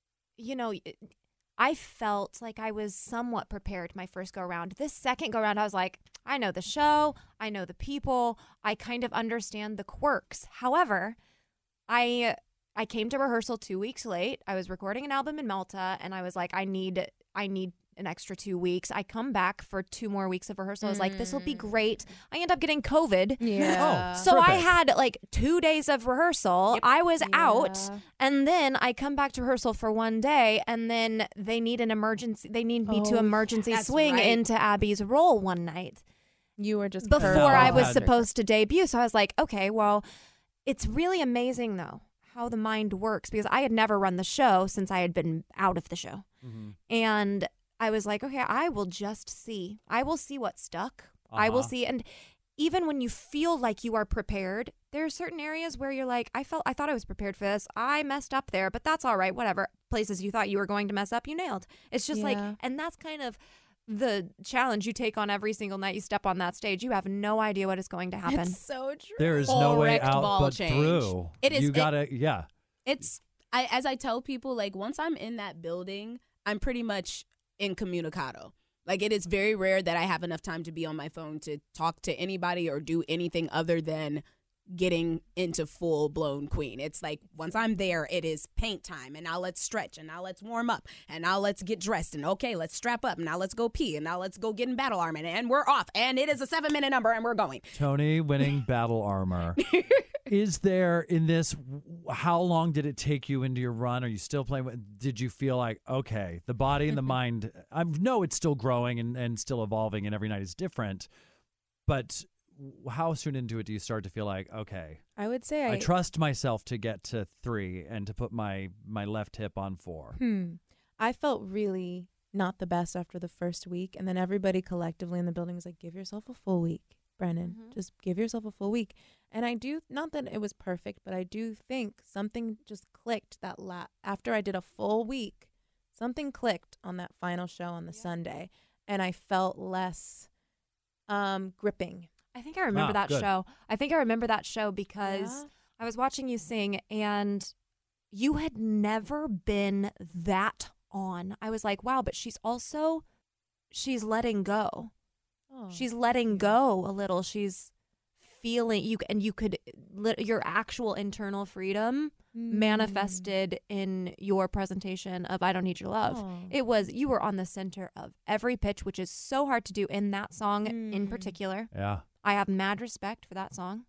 I felt like I was somewhat prepared my first go around. This second go around, I was like, I know the show, I know the people, I kind of understand the quirks. However, I came to rehearsal 2 weeks late. I was recording an album in Malta, and I was like, I need an extra 2 weeks. I come back for 2 more weeks of rehearsal. I was like, this will be great. I end up getting COVID. Yeah. Oh, So I Perfect. had like 2 days of rehearsal. I was out, Yeah. and then I come back to rehearsal for 1 day, and then they need an emergency. They need me to Oh, emergency that's swing right. into Abby's role one night You were just before No, I was had- supposed to debut. So I was like, okay, well, it's really amazing though how the mind works, because I had never run the show since I had been out of the show. Mhm. And I was like, okay, I will just see. I will see what stuck. I will Uh-huh. see. And even when you feel like you are prepared, there are certain areas where you're like, I thought I was prepared for this. I messed up there, but that's all right. Whatever. Places you thought you were going to mess up, you nailed. It's just like, Yeah. and that's kind of the challenge you take on every single night you step on that stage. You have no idea what is going to happen. It's so true. There is no way Correct out ball but change. through. It is- You it- gotta, yeah. As I tell people, like once I'm in that building, I'm pretty much incommunicado. Like it is very rare that I have enough time to be on my phone to talk to anybody or do anything other than getting into full blown queen. It's like once I'm there, it is paint time, and now let's stretch, and now let's warm up, and now let's get dressed, and okay, let's strap up, and now let's go pee, and now let's go get in battle armor, and we're off, and it is a 7-minute number, and we're going. Tony winning battle armor. Is there in this, how long did it take you into your run? Are you still playing? Did you feel like, okay, the body and the mind, I know it's still growing and still evolving, and every night is different, but how soon into it do you start to feel like, okay, I would say I trust myself to get to 3 and to put my left hip on 4? I felt really not the best after the first week, and then everybody collectively in the building was like, give yourself a full week, Brennan. Just give yourself a full week. And I do, not that it was perfect, but I do think something just clicked after I did a full week, something clicked on that final show on the Sunday, and I felt less gripping. I think I remember that good. show. I think I remember that show because Yeah? I was watching you sing, and you had never been that on. I was like, wow, but she's letting go. Oh, she's letting go a little. She's feeling your actual internal freedom manifested in your presentation of I Don't Need Your Love. Oh. You were on the center of every pitch, which is so hard to do in that song in particular. Yeah. I have mad respect for that song.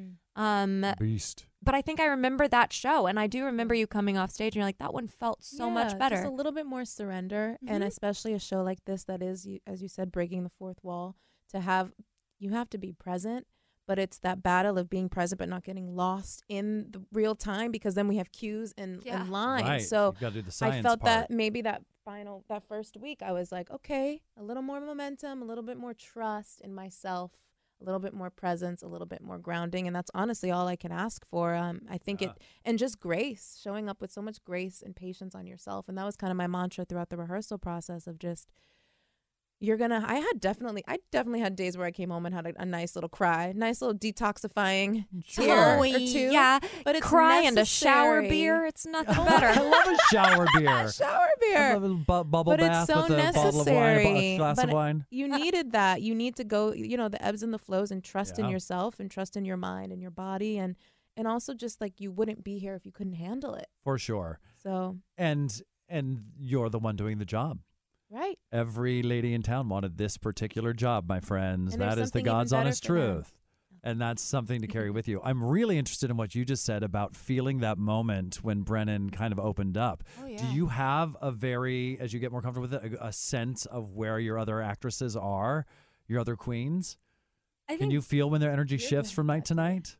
Beast. But I think I remember that show, and I do remember you coming off stage and you're like, that one felt so much better. Just a little bit more surrender, and especially a show like this that is, as you said, breaking the fourth wall. You have to be present, but it's that battle of being present but not getting lost in the real time, because then we have cues and lines. Right. So you gotta do the science I felt part. that maybe that first week I was like, okay, a little more momentum, a little bit more trust in myself, a little bit more presence, a little bit more grounding, and that's honestly all I can ask for. I think and just grace, showing up with so much grace and patience on yourself, and that was kind of my mantra throughout the rehearsal process of just, I definitely had days where I came home and had a nice little cry, nice little detoxifying tear or two. Yeah, but it's cry and a shower beer. It's nothing better. I love a shower beer. Shower beer. I love a little bubble bath it's so with a bottle of wine, a glass of wine. You needed that. You need to go, the ebbs and the flows, and trust in yourself and trust in your mind and your body, and also just like you wouldn't be here if you couldn't handle it. For sure. So and you're the one doing the job. Right. Every lady in town wanted this particular job, my friends. And that is the God's honest truth. And that's something to carry with you. I'm really interested in what you just said about feeling that moment when Brennan kind of opened up. Oh, yeah. Do you have as you get more comfortable with it, a sense of where your other actresses are, your other queens? Can you feel when their energy shifts from night to night?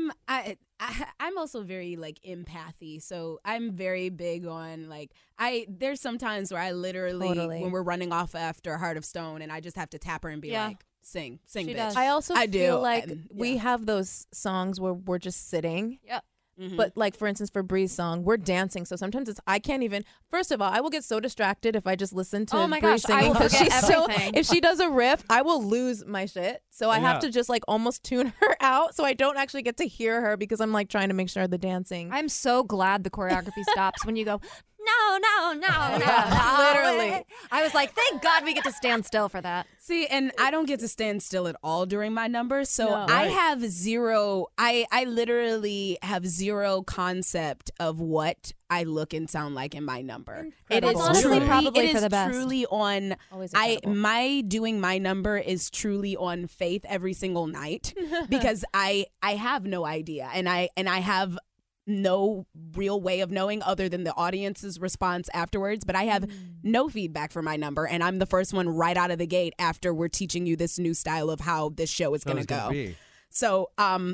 I'm also very like empathy, so I'm very big on there's some times where I literally when we're running off after Heart of Stone and I just have to tap her and be like, sing she bitch. Does. I also feel like we have those songs where we're just sitting. Yep. Mm-hmm. But like, for instance, for Bree's song, we're dancing. So sometimes I can't even, first of all, I will get so distracted if I just listen to Bree singing, because she's if she does a riff, I will lose my shit. So I have to just like almost tune her out, so I don't actually get to hear her, because I'm like trying to make sure the dancing. I'm so glad the choreography stops when you go, no. Literally. I was like, thank God we get to stand still for that. See, and I don't get to stand still at all during my numbers. So I have zero, I literally have zero concept of what I look and sound like in my number. It is honestly probably for the best. Truly on, doing my number is truly on faith every single night, because I have no idea. And I have no real way of knowing other than the audience's response afterwards, but I have no feedback for my number, and I'm the first one right out of the gate after we're teaching you this new style of how this show is going to go. So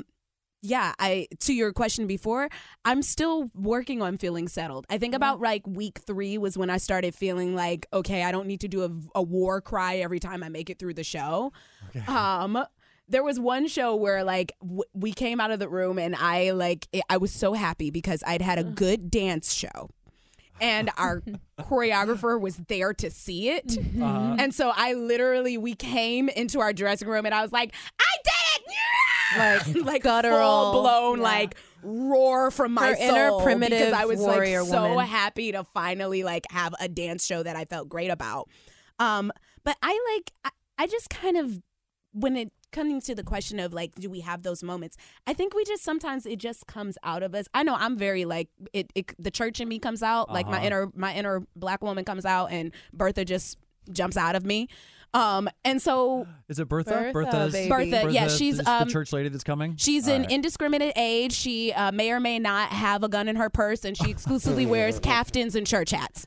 to your question before, I'm still working on feeling settled. I think about like week 3 was when I started feeling like, okay, I don't need to do a war cry every time I make it through the show. Okay. There was one show where like we came out of the room and I was so happy because I'd had a good dance show and our choreographer was there to see it. And so we came into our dressing room and I was like, I did it! Like guttural, full blown, like roar from my soul, inner primitive because I was like so woman. happy to finally like have a dance show that I felt great about. But I just kind of, when it comes to the question of like, do we have those moments? I think we just, sometimes it just comes out of us. I know I'm very like, the church in me comes out, like my inner Black woman comes out, and Bertha just jumps out of me. And so is it Bertha? Bertha, yeah, she's the church lady that's coming. She's an indiscriminate age. She may or may not have a gun in her purse, and she exclusively wears caftans and church hats.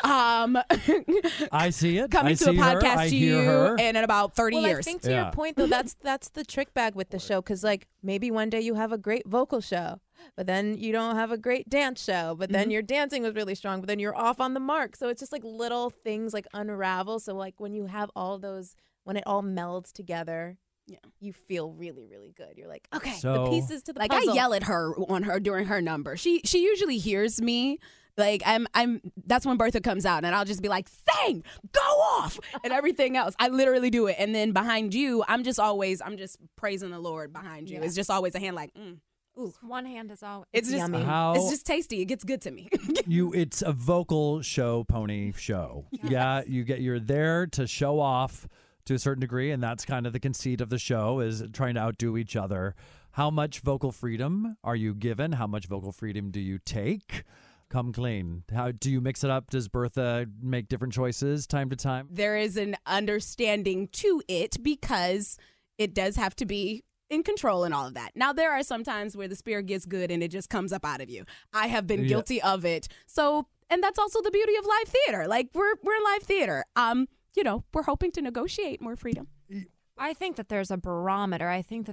I see it. Coming to a podcast to you in about 30 years. I think to your point though, that's the trick bag with the show, because like maybe one day you have a great vocal show, but then you don't have a great dance show, but then your dancing was really strong, but then you're off on the mark. So it's just like little things like unravel. So like when you have all those, when it all melds together, you feel really, really good. You're like, okay, the pieces to the puzzle. I yell at her during her number. She usually hears me. Like that's when Bertha comes out, and I'll just be like, sing, go off, and everything else. I literally do it. And then behind you, I'm just praising the Lord behind you. Yeah. It's just always a hand like, Ooh, one hand is all. It's just yummy. It's just tasty. It gets good to me. It's a vocal show, pony show. Yes. Yeah, you're there to show off to a certain degree, and that's kind of the conceit of the show, is trying to outdo each other. How much vocal freedom are you given? How much vocal freedom do you take? Come clean. How do you mix it up? Does Bertha make different choices time to time? There is an understanding to it because it does have to be in control and all of that. Now, there are some times where the spirit gets good and it just comes up out of you. I have been guilty of it. So, and that's also the beauty of live theater. Like, we're live theater. We're hoping to negotiate more freedom. I think that there's a barometer. I think that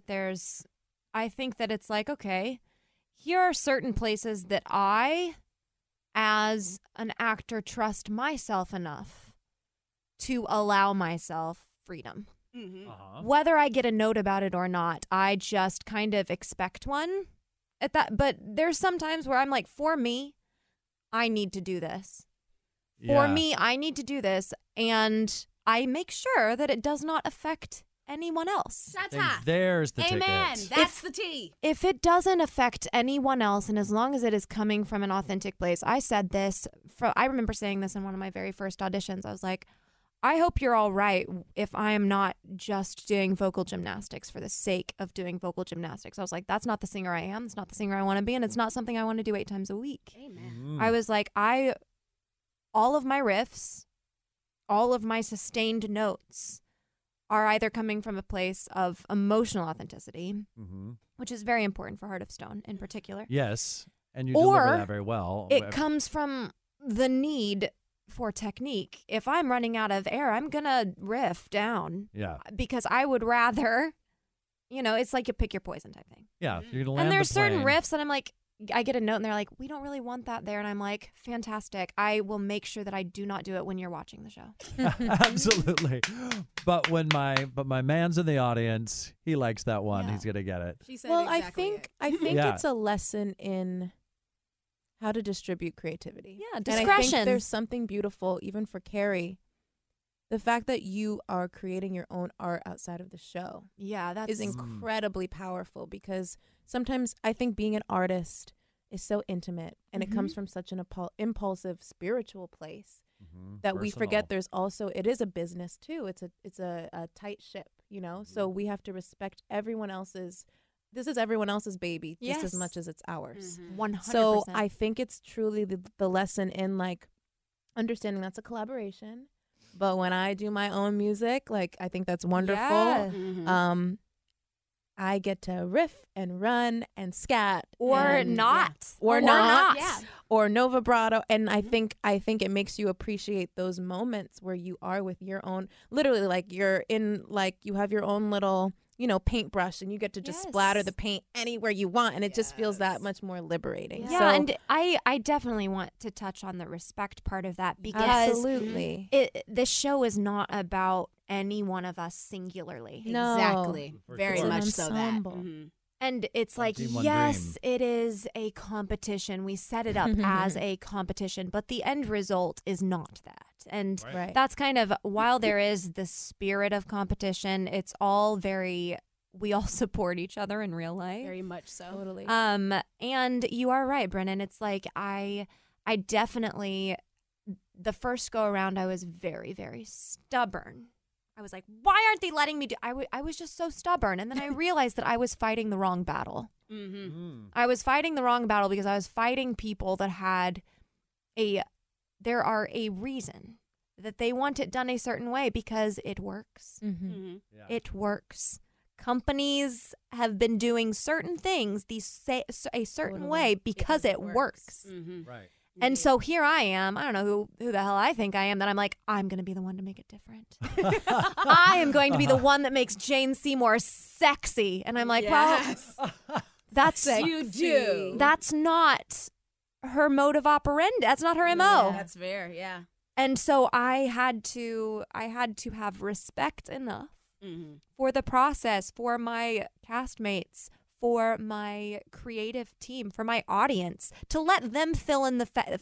it's like, okay, here are certain places that I, as an actor, trust myself enough to allow myself freedom. Mm-hmm. Uh-huh. Whether I get a note about it or not, I just kind of expect one at that. But there's some times where I'm like, for me, I need to do this. For me, I need to do this. And I make sure that it does not affect anyone else. There's the Amen. Ticket. That's the tea. If it doesn't affect anyone else, and as long as it is coming from an authentic place, I said this. I remember saying this in one of my very first auditions. I was like, I hope you're all right if I am not just doing vocal gymnastics for the sake of doing vocal gymnastics. I was like, that's not the singer I am. It's not the singer I want to be, and it's not something I want to do 8 times a week. Amen. I was like, all of my riffs, all of my sustained notes are either coming from a place of emotional authenticity, which is very important for Heart of Stone in particular. Yes, and you deliver that very well. It comes from the need for technique. If I'm running out of air, I'm gonna riff down. Yeah. Because I would rather, it's like you pick your poison type thing. Yeah. You're gonna land and there's the certain plane. riffs, and I'm like, I get a note, and they're like, we don't really want that there, and I'm like, fantastic. I will make sure that I do not do it when you're watching the show. Absolutely. But when my man's in the audience, he likes that one. He's gonna get it. She said I think it's a lesson in how to distribute creativity. Yeah, discretion. And I think there's something beautiful, even for Carrie, the fact that you are creating your own art outside of the show. Yeah, that is incredibly powerful, because sometimes I think being an artist is so intimate, and it comes from such an impulsive spiritual place that we forget there's also, it is a business too. It's a tight ship, so we have to respect everyone else's. This is everyone else's baby just as much as it's ours. 100%. So I think it's truly the lesson in like understanding that's a collaboration. But when I do my own music, like, I think that's wonderful. Yeah. I get to riff and run and scat or not, or not, or no vibrato. And I think it makes you appreciate those moments where you are with your own, literally, like you're in, like you have your own little, paintbrush, and you get to just splatter the paint anywhere you want, and it just feels that much more liberating. Yeah, and I definitely want to touch on the respect part of that, because absolutely, this show is not about any one of us singularly. No. Exactly. Very much so that. And it's like, yes, it is a competition. We set it up as a competition, but the end result is not that. And that's kind of, while there is the spirit of competition, it's all we all support each other in real life. Very much so. Totally. And you are right, Brennan. It's like, I definitely, the first go around, I was very, very stubborn. I was like, why aren't they letting me do? I was just so stubborn. And then I realized that I was fighting the wrong battle. I was fighting the wrong battle because I was fighting people that had there are a reason that they want it done a certain way, because it works. It works. Companies have been doing certain things a certain way because it works. Right. And so here I am. I don't know who the hell I think I am, that I'm like, I'm going to be the one to make it different. I am going to be the one that makes Jane Seymour sexy. And I'm like, well, that's you do. That's not her mode of operandi. That's not her MO. That's fair, yeah. And so I had to have respect enough for the process, for my castmates, for my creative team, for my audience, to let them fill in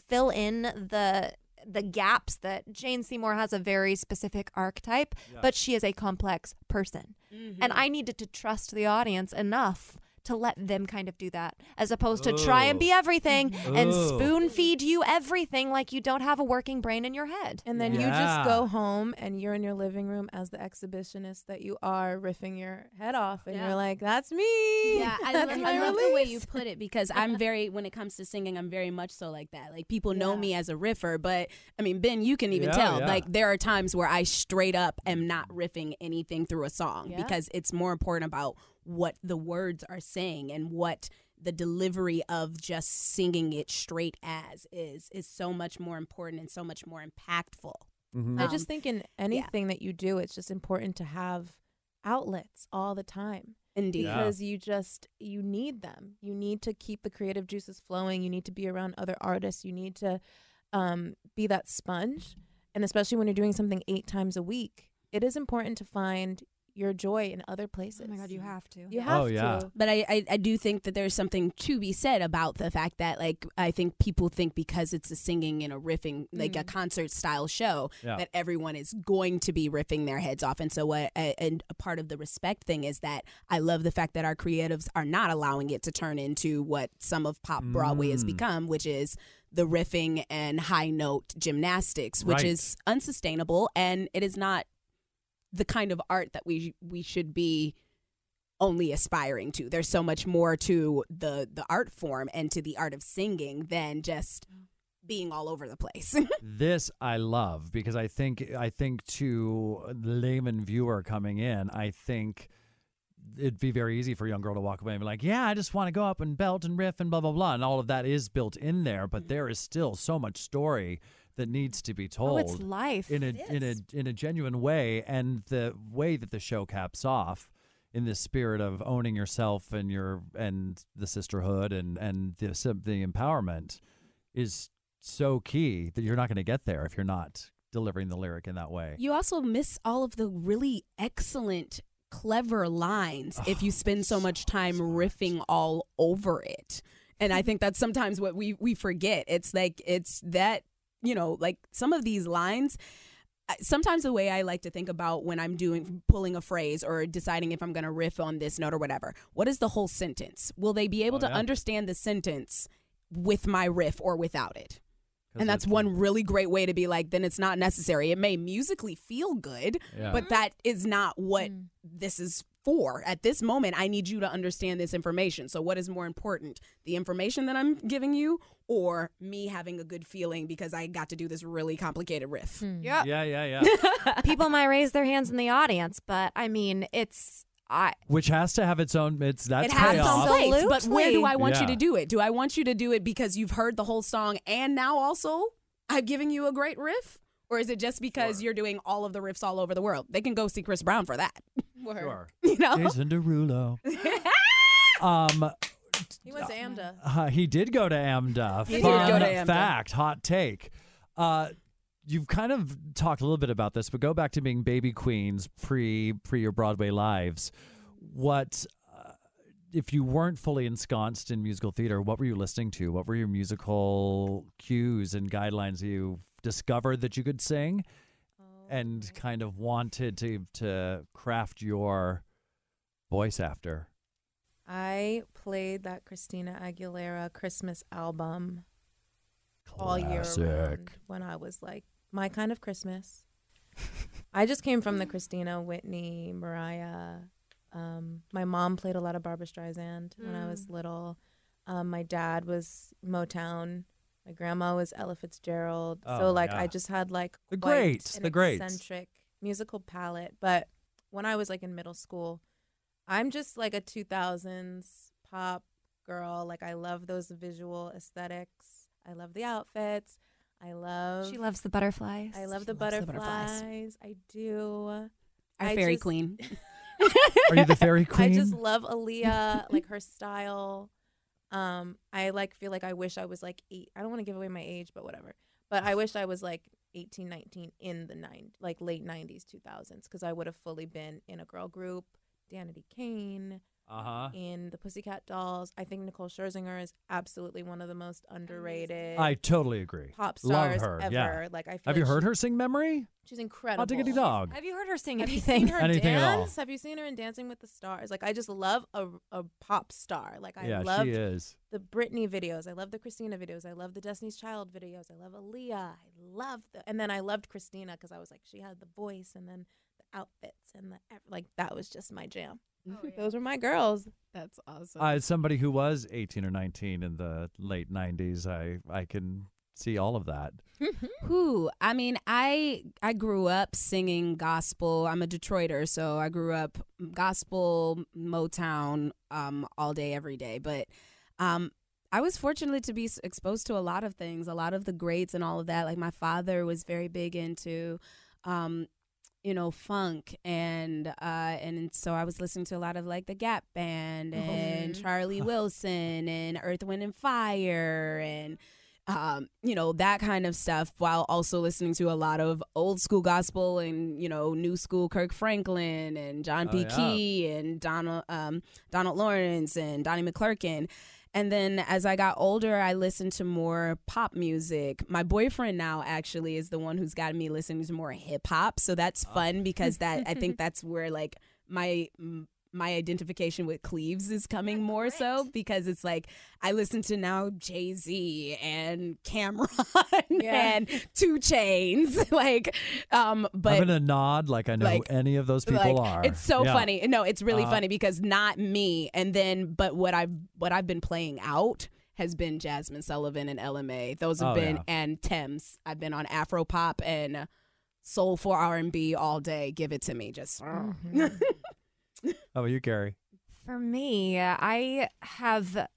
the gaps. That Jane Seymour has a very specific archetype, but she is a complex person. And I needed to trust the audience enough to let them kind of do that, as opposed to try and be everything and spoon feed you everything like you don't have a working brain in your head. And then you just go home and you're in your living room as the exhibitionist that you are, riffing your head off, and you're like, that's me. Yeah, I love the way you put it, because I'm very, when it comes to singing, I'm very much so like that. Like, people know me as a riffer, but I mean, Ben, you can even tell. Like, there are times where I straight up am not riffing anything through a song because it's more important about what the words are saying, and what the delivery of just singing it straight as is so much more important and so much more impactful. I just think in anything that you do, it's just important to have outlets all the time. Indeed. Because you need them. You need to keep the creative juices flowing. You need to be around other artists. You need to be that sponge. And especially when you're doing something 8 times a week, it is important to find your joy in other places. Oh my God, you have to. You have to. But I do think that there's something to be said about the fact that, like, I think people think because it's a singing and a riffing, like a concert style show, that everyone is going to be riffing their heads off. And so and a part of the respect thing is that I love the fact that our creatives are not allowing it to turn into what some of pop Broadway has become, which is the riffing and high note gymnastics, which is unsustainable, and it is not the kind of art that we should be only aspiring to. There's so much more to the art form and to the art of singing than just being all over the place. This I love, because I think to the layman viewer coming in, I think it'd be very easy for a young girl to walk away and be like, yeah, I just want to go up and belt and riff and blah, blah, blah. And all of that is built in there, but there is still so much story that needs to be told. Oh, it's life. In a genuine way. And the way that the show caps off, in this spirit of owning yourself and the sisterhood and the empowerment, is so key that you're not going to get there if you're not delivering the lyric in that way. You also miss all of the really excellent, clever lines if you spend so much time riffing all over it. And I think that's sometimes what we forget. It's like, it's that, like some of these lines, sometimes the way I like to think about when I'm pulling a phrase or deciding if I'm going to riff on this note or whatever, what is the whole sentence? Will they be able to understand the sentence with my riff or without it? And that's one really great way to be like, then it's not necessary. It may musically feel good, but that is not what this is for. At this moment, I need you to understand this information. So what is more important, the information that I'm giving you, or me having a good feeling because I got to do this really complicated riff? Yeah. People might raise their hands in the audience, but I mean, which has to have its own. It has its own place, but where do I want you to do it? Do I want you to do it because you've heard the whole song and now also I'm giving you a great riff? Or is it just because you're doing all of the riffs all over the world? They can go see Chris Brown for that. Sure. Jason Derulo. He went to AMDA. He did go to AMDA. He did go to AMDA. Fact, hot take. You've kind of talked a little bit about this, but go back to being baby queens pre your Broadway lives. What, if you weren't fully ensconced in musical theater, what were you listening to? What were your musical cues and guidelines that you discovered that you could sing and kind of wanted to craft your voice after? I played that Christina Aguilera Christmas album Classic. all year round when I was like, my kind of Christmas. I just came from the Christina, Whitney, Mariah. My mom played a lot of Barbra Streisand when I was little. My dad was Motown. My grandma was Ella Fitzgerald. I just had like the greats, eccentric musical palette. But when I was like in middle school, I'm just like a 2000s pop girl. Like I love those visual aesthetics. I love the outfits. She loves the butterflies. I love the butterflies. I do. Our fairy queen. Are you the fairy queen? I just love Aaliyah, like her style. I like feel like I wish I was like 8. I don't want to give away my age, but whatever. But I wish I was like 18, 19 in the late 90s, 2000s, because I would have fully been in a girl group. Danity Kane, in the Pussycat Dolls. I think Nicole Scherzinger is absolutely one of the most underrated. I totally agree. Pop stars Love her. ever. Yeah. Like, I feel Have you heard her sing Memory? She's incredible. Hot diggity dog. Have you heard her sing Have you anything? seen her Anything at all. dance? Have you seen her in Dancing with the Stars? Like, I just love a pop star. Like, I Yeah, love she is. the Britney videos. I love the Christina videos. I love the Destiny's Child videos. I love Aaliyah. I love and then I loved Christina because I was like, she had the voice and then the outfits and like that was just my jam. Oh, yeah. Those were my girls. That's awesome. As somebody who was 18 or 19 in the late 90s, I can see all of that. Who? I mean, I grew up singing gospel. I'm a Detroiter, so I grew up gospel, Motown, all day, every day. But I was fortunate to be exposed to a lot of things, a lot of the greats and all of that. Like my father was very big into, funk and so I was listening to a lot of like the Gap Band and Charlie Wilson and Earth, Wind and Fire and that kind of stuff, while also listening to a lot of old school gospel and, new school Kirk Franklin and John P. Key and Donald Lawrence and Donnie McClurkin. And then as I got older, I listened to more pop music. My boyfriend now actually is the one who's gotten me listening to more hip hop. So that's fun because I think that's where like my identification with Cleaves is coming more so, because it's like I listen to now Jay-Z and Cameron and 2 Chainz, but I'm gonna nod like I know who any of those people are. It's so funny. No, it's really funny because not me. And then, but what I've been playing out has been Jasmine Sullivan and LMA. Those have been and Thames. I've been on Afro pop and soulful R&B all day. Give it to me, just. How about you, Carrie? For me, I've been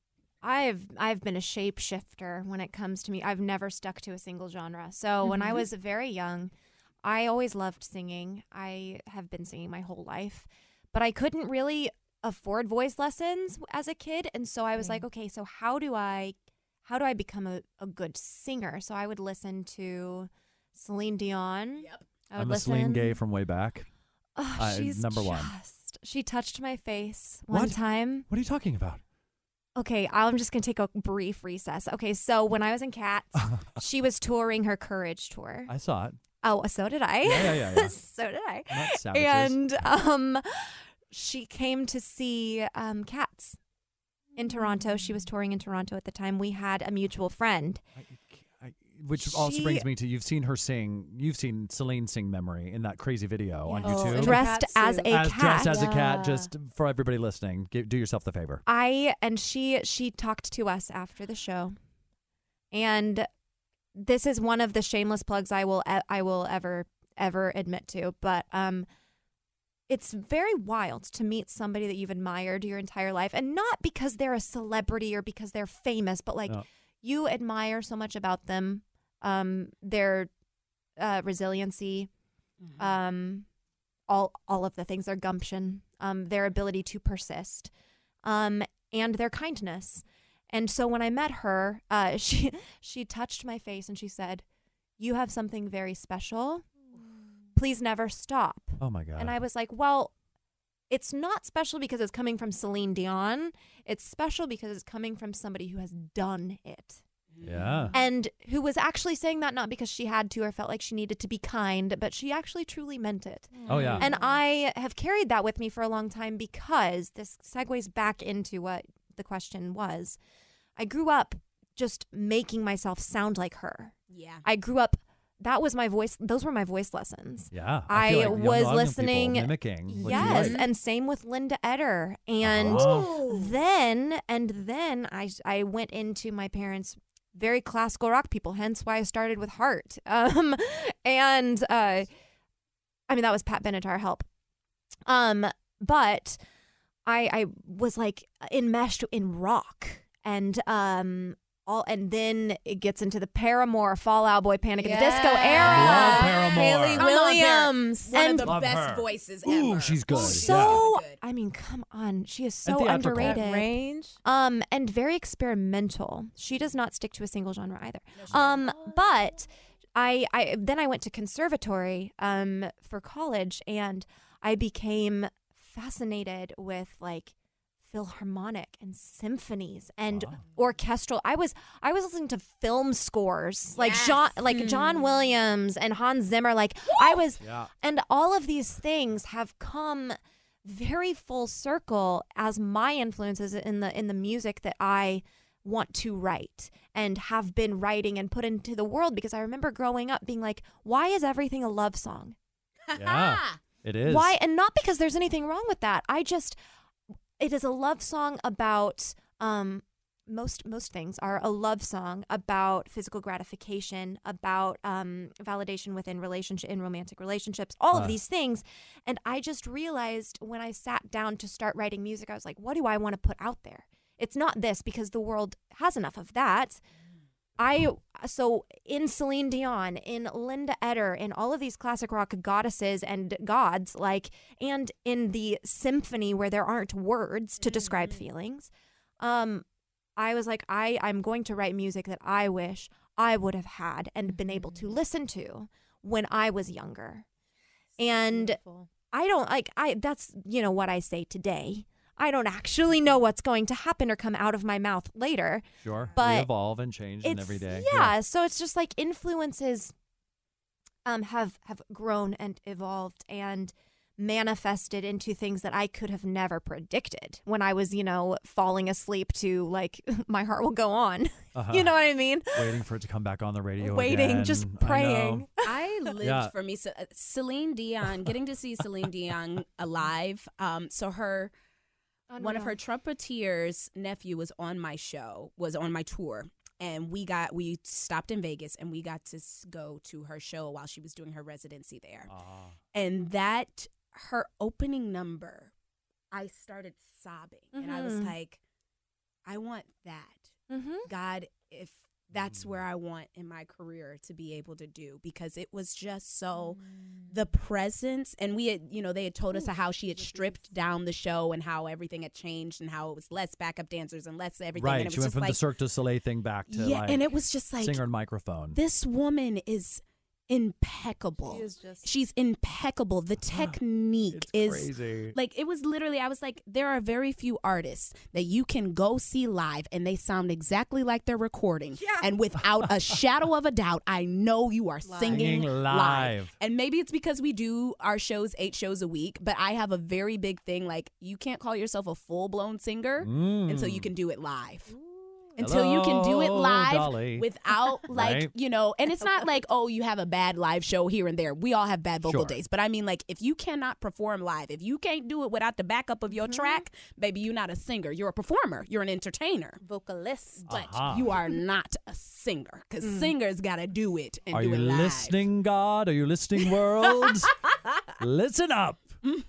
a shapeshifter when it comes to me. I've never stuck to a single genre. So when I was very young, I always loved singing. I have been singing my whole life, but I couldn't really afford voice lessons as a kid. And so I was like, okay, so how do I become a good singer? So I would listen to Celine Dion. Yep. I'm a Celine gay from way back. Oh, she's number one. She touched my face one time. What are you talking about? Okay, I'm just going to take a brief recess. Okay, so when I was in Cats, she was touring her Courage tour. I saw it. Oh, so did I. Yeah. So did I. Not savages. And she came to see Cats in Toronto. She was touring in Toronto at the time. We had a mutual friend. Which also brings me to, you've seen Celine sing Memory in that crazy video on YouTube. Dressed as a cat. Dressed as a cat, just for everybody listening. Do yourself the favor. She talked to us after the show. And this is one of the shameless plugs I will ever admit to. But it's very wild to meet somebody that you've admired your entire life. And not because they're a celebrity or because they're famous, but you admire so much about them, their resiliency, all of the things, their gumption, their ability to persist, and their kindness. And so when I met her, she touched my face and she said, "You have something very special. Please never stop." Oh my God. And I was like, well, it's not special because it's coming from Celine Dion. It's special because it's coming from somebody who has done it. Yeah. And who was actually saying that not because she had to or felt like she needed to be kind, but she actually truly meant it. Oh, yeah. And I have carried that with me for a long time because this segues back into what the question was. I grew up just making myself sound like her. Yeah. I grew up. That was my voice. Those were my voice lessons. Yeah. I was listening. Mimicking. Yes. And same with Linda Eder. And then I went into my parents' very classical rock people, hence why I started with Heart. That was Pat Benatar, Help. But I was like enmeshed in rock and and then it gets into the Paramore, Fall Out Boy, Panic at the Disco era. Love Paramore. Haley Williams, one of the Love best her. voices Ooh, ever. she's good. So, Yeah. I mean, come on. She is And so theatrical. underrated. range. And very experimental. She does not stick to a single genre either. But then I went to conservatory for college, and I became fascinated with like philharmonic and symphonies and orchestral. I was listening to film scores like John Williams and Hans Zimmer. And all of these things have come very full circle as my influences in the music that I want to write and have been writing and put into the world, because I remember growing up being like, why is everything a love song? Yeah, it is. Why? And not because there's anything wrong with that. It is a love song about most things are a love song about physical gratification, about validation within romantic relationships, all of these things. And I just realized when I sat down to start writing music, I was like, what do I want to put out there? It's not this, because the world has enough of that. So in Celine Dion, in Linda Eder, in all of these classic rock goddesses and gods, and in the symphony where there aren't words to describe feelings, I was like, I'm going to write music that I wish I would have had and been able to listen to when I was younger. And beautiful. That's, what I say today. I don't actually know what's going to happen or come out of my mouth later. Sure. But we evolve and change in every day. Yeah. So it's just like influences have grown and evolved and manifested into things that I could have never predicted when I was, falling asleep to My Heart Will Go On. You know what I mean? Waiting for it to come back on the radio again. Just praying. I lived for me. Celine Dion, getting to see Celine Dion alive. So one of her trumpeter's nephew was on my tour. And we stopped in Vegas and we got to go to her show while she was doing her residency there. And her opening number, I started sobbing. And I was like, I want that. God, if that's where I want in my career to be able to do, because it was just so the presence. And we had, they had told us how she had stripped down the show and how everything had changed and how it was less backup dancers and less everything. Right. And it She was went from the Cirque du Soleil thing back to and it was just like singer and microphone. This woman is impeccable. She's impeccable. The technique is crazy. It was literally, I was like, there are very few artists that you can go see live and they sound exactly like they're recording. Yeah. And without a shadow of a doubt, I know you are singing live. And maybe it's because we do our shows 8 shows a week, but I have a very big thing. You can't call yourself a full-blown singer until you can do it live. Until you can do it live Dolly. Without Right. and it's not like, oh, you have a bad live show here and there. We all have bad vocal days. But I mean, if you cannot perform live, if you can't do it without the backup of your track, baby, you're not a singer. You're a performer. You're an entertainer. Vocalist. But you are not a singer, because singers got to do it and Are do it live. you listening, God? Are you listening, world? Listen up.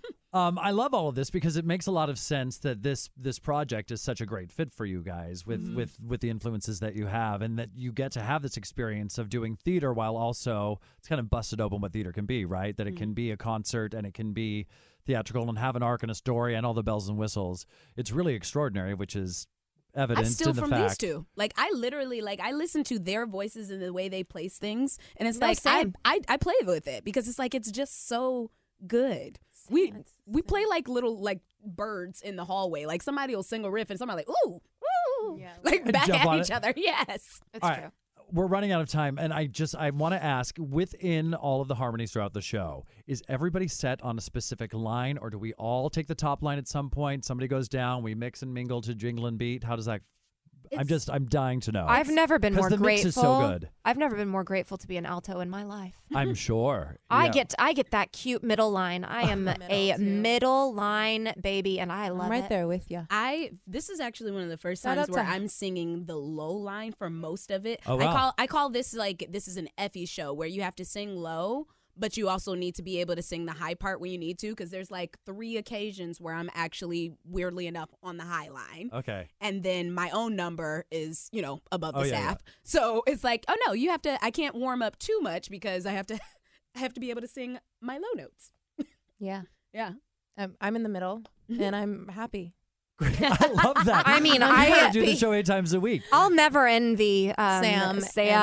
I love all of this because it makes a lot of sense that this project is such a great fit for you guys with the influences that you have, and that you get to have this experience of doing theater while also it's kind of busted open what theater can be, right? That it can be a concert and it can be theatrical and have an arc and a story and all the bells and whistles. It's really extraordinary, which is evidenced I steal in the from fact. these two. I literally I listen to their voices and the way they place things, and it's same. I play with it because it's it's just so good. We play little birds in the hallway. Somebody will sing a riff and somebody ooh, ooh, back at each other. Yes, it's true. Right. We're running out of time, and I want to ask, within all of the harmonies throughout the show, is everybody set on a specific line, or do we all take the top line at some point? Somebody goes down, we mix and mingle to jingle and beat. How does that? I'm dying to know. I've never been more the grateful. Mix is so good. I've never been more grateful to be an alto in my life. I'm sure. I get that cute middle line. I am a middle line baby, and I love it. I'm right there with you. This is actually one of the first times where I'm singing the low line for most of it. Oh, wow. I call this this is an Effie show where you have to sing low, but you also need to be able to sing the high part when you need to, because there's 3 occasions where I'm actually, weirdly enough, on the high line. Okay. And then my own number is, above the staff. Yeah. So it's oh no, you have to, I can't warm up too much because I have to be able to sing my low notes. Yeah. Yeah. I'm in the middle and I'm happy. I love that. I mean, I do the show 8 times a week. I'll never envy Sam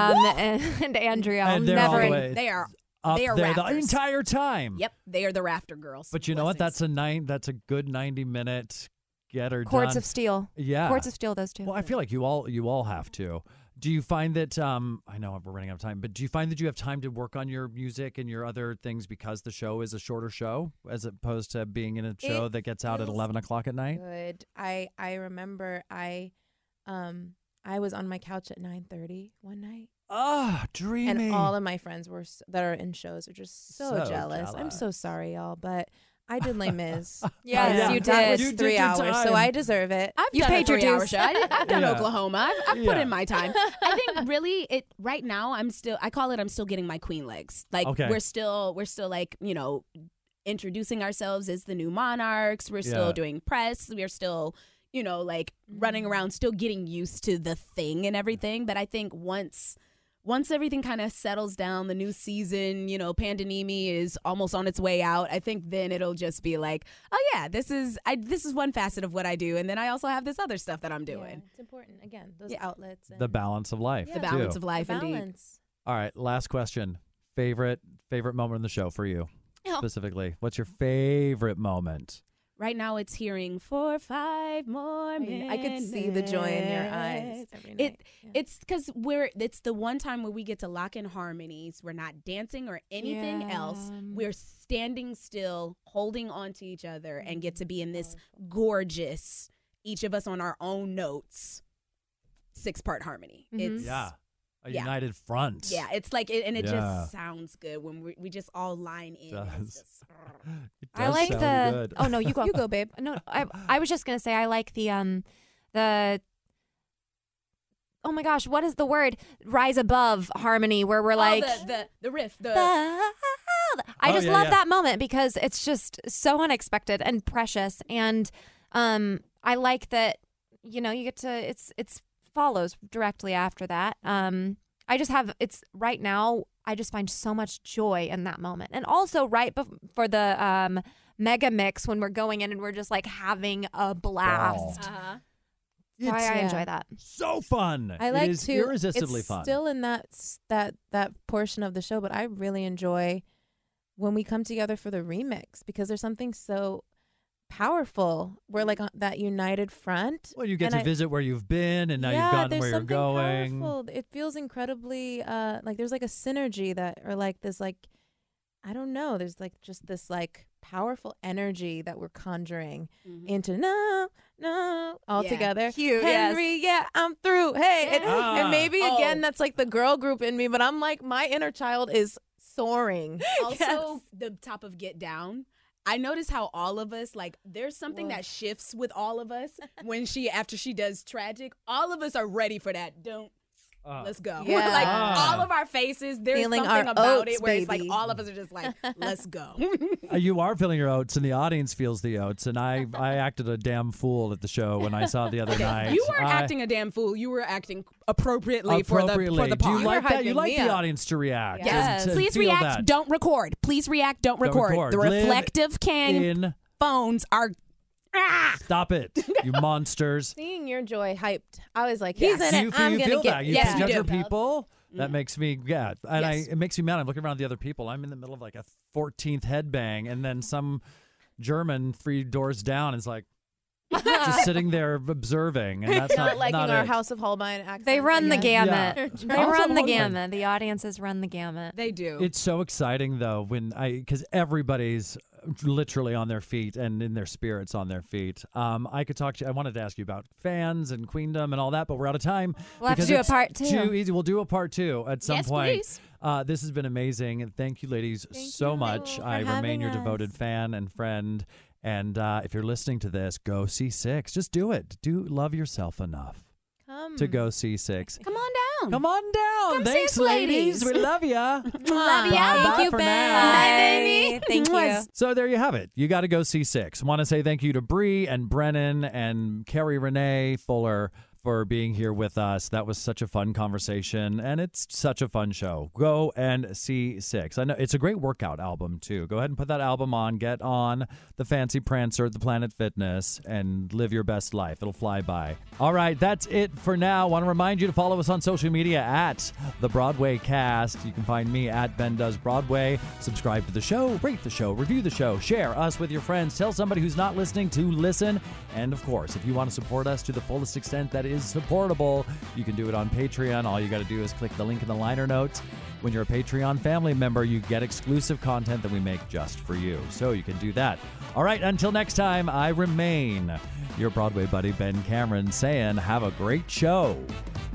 and Andrea. And they're all the way They are up they are there the rafters. entire time. Yep, they are the rafter girls. But you know what? That's a good 90-minute get her Cords done. of steel. Yeah. Cords of steel, those two. Well, I feel like you all have to. Do you find that, I know we're running out of time, but do you find that you have time to work on your music and your other things because the show is a shorter show as opposed to being in a show that gets out at 11 o'clock at night? Good. I remember I was on my couch at 9:30 one night. Ah, dreamy. And all of my friends that are in shows are just so jealous. I'm so sorry, y'all, but I did Les Mis. Yes, you That did. was You did 3 your hours, time. so I deserve it. You paid your 3-hour show. I've done Yeah. Oklahoma. I've put Yeah. in my time. I think really right now I'm still getting my queen legs. Like Okay. we're still like, introducing ourselves as the new monarchs. We're still doing press. We're still, like running around, still getting used to the thing and everything. But I think once everything kind of settles down, the new season, Pandemimi is almost on its way out. I think then it'll just be like, oh yeah, this is one facet of what I do, and then I also have this other stuff that I'm doing. Yeah, it's important. Again, those outlets. And The balance of life. Yeah. The The balance too. of life, indeed. balance. All right, last question. Favorite moment in the show for you specifically? What's your favorite moment? Right now, it's hearing 4 or 5 more minutes. I could see the joy in your eyes every night. It's because it's the one time where we get to lock in harmonies. We're not dancing or anything else. We're standing still, holding on to each other, and get to be in this gorgeous, each of us on our own notes, 6-part harmony. It's A united front. Yeah, it's like it just sounds good when we just all line in. It It's does. just- I like sound good. Oh no, you go. You go, babe. No, I was just gonna say I like the oh my gosh, what is the word? Rise above harmony where we're like the riff, I just love that moment because it's just so unexpected and precious, and I like that you get to it's follows directly after that. I just have right now I just find so much joy in that moment, and also right before the mega mix when we're going in and we're just like having a blast. Uh-huh. So I enjoy that. So fun. I like it is to. irresistibly it's fun. Still in that portion of the show, but I really enjoy when we come together for the remix because there's something so powerful. We're like on that united front. Well, you get to visit where you've been, and now you've gotten where you're going. Powerful. It feels incredibly like there's like a synergy or like this like I don't know. There's like just this like powerful energy that we're conjuring into no all together. Cute, Henry, I'm through. Hey, and maybe again that's like the girl group in me, but I'm like my inner child is soaring. Also, the top of Get Down. I notice how all of us, like, there's something that shifts with all of us after she does Tragic. All of us are ready for that. Let's go. Yeah. Like, all of our faces, there's Feeling something our about oats, it where it's like baby. all of us are just like, let's go. You are feeling your oats, and the audience feels the oats. And I acted a damn fool at the show when I saw it the other night. You weren't acting a damn fool. You were acting appropriately for the Do pod. you like that? You hyping like me the up. audience to react. Yes. and to Please feel react. that. Don't record. Please react. Don't record. The Live reflective can phones are. Stop it, you monsters. Seeing your joy hyped. I was like, Yes. he's in You it. I'm feel gonna get that. You Yes, see you do. other people. That makes me, and Yes. it makes me mad. I'm looking around the other people. I'm in the middle of like a 14th headbang, and then some German 3 doors down is like just sitting there observing, and that's not liking not our it. House of Holbein accent. They run the again. gamut. Yeah. They Also, run the hold on. gamut. The audiences run the gamut. They do. It's so exciting though because everybody's literally on their feet and in their spirits on their feet. I could talk to you. I wanted to ask you about fans and queendom and all that, but we're out of time. We'll have to because do a it's part 2. Too easy. We'll do a part 2 at some Yes, point. please. This has been amazing, and thank you, ladies, so you much. for I remain having your us. devoted fan and friend. And if you're listening to this, go see 6. Just do it. Love yourself enough to go see 6. Come on down. Come on down. Come see Thanks, us, ladies. We love ya. Love ya. Bye Thank you, for babe. now. Bye, baby. Thank you. So there you have it. You got to go see 6. Want to say thank you to Bree and Brennan and Carrie Renee Fuller for being here with us. That was such a fun conversation, and it's such a fun show. Go and see Six. I know it's a great workout album, too. Go ahead and put that album on. Get on the Fancy Prancer at the Planet Fitness and live your best life. It'll fly by. All right, that's it for now. I want to remind you to follow us on social media at The Broadway Cast. You can find me at Ben Does Broadway. Subscribe to the show, rate the show, review the show, share us with your friends, tell somebody who's not listening to listen. And, of course, if you want to support us to the fullest extent that is supportable, you can do it on Patreon. All you got to do is click the link in the liner notes. When you're a Patreon family member, you get exclusive content that we make just for you. So you can do that. All right, until next time, I remain your Broadway buddy, Ben Cameron, saying have a great show.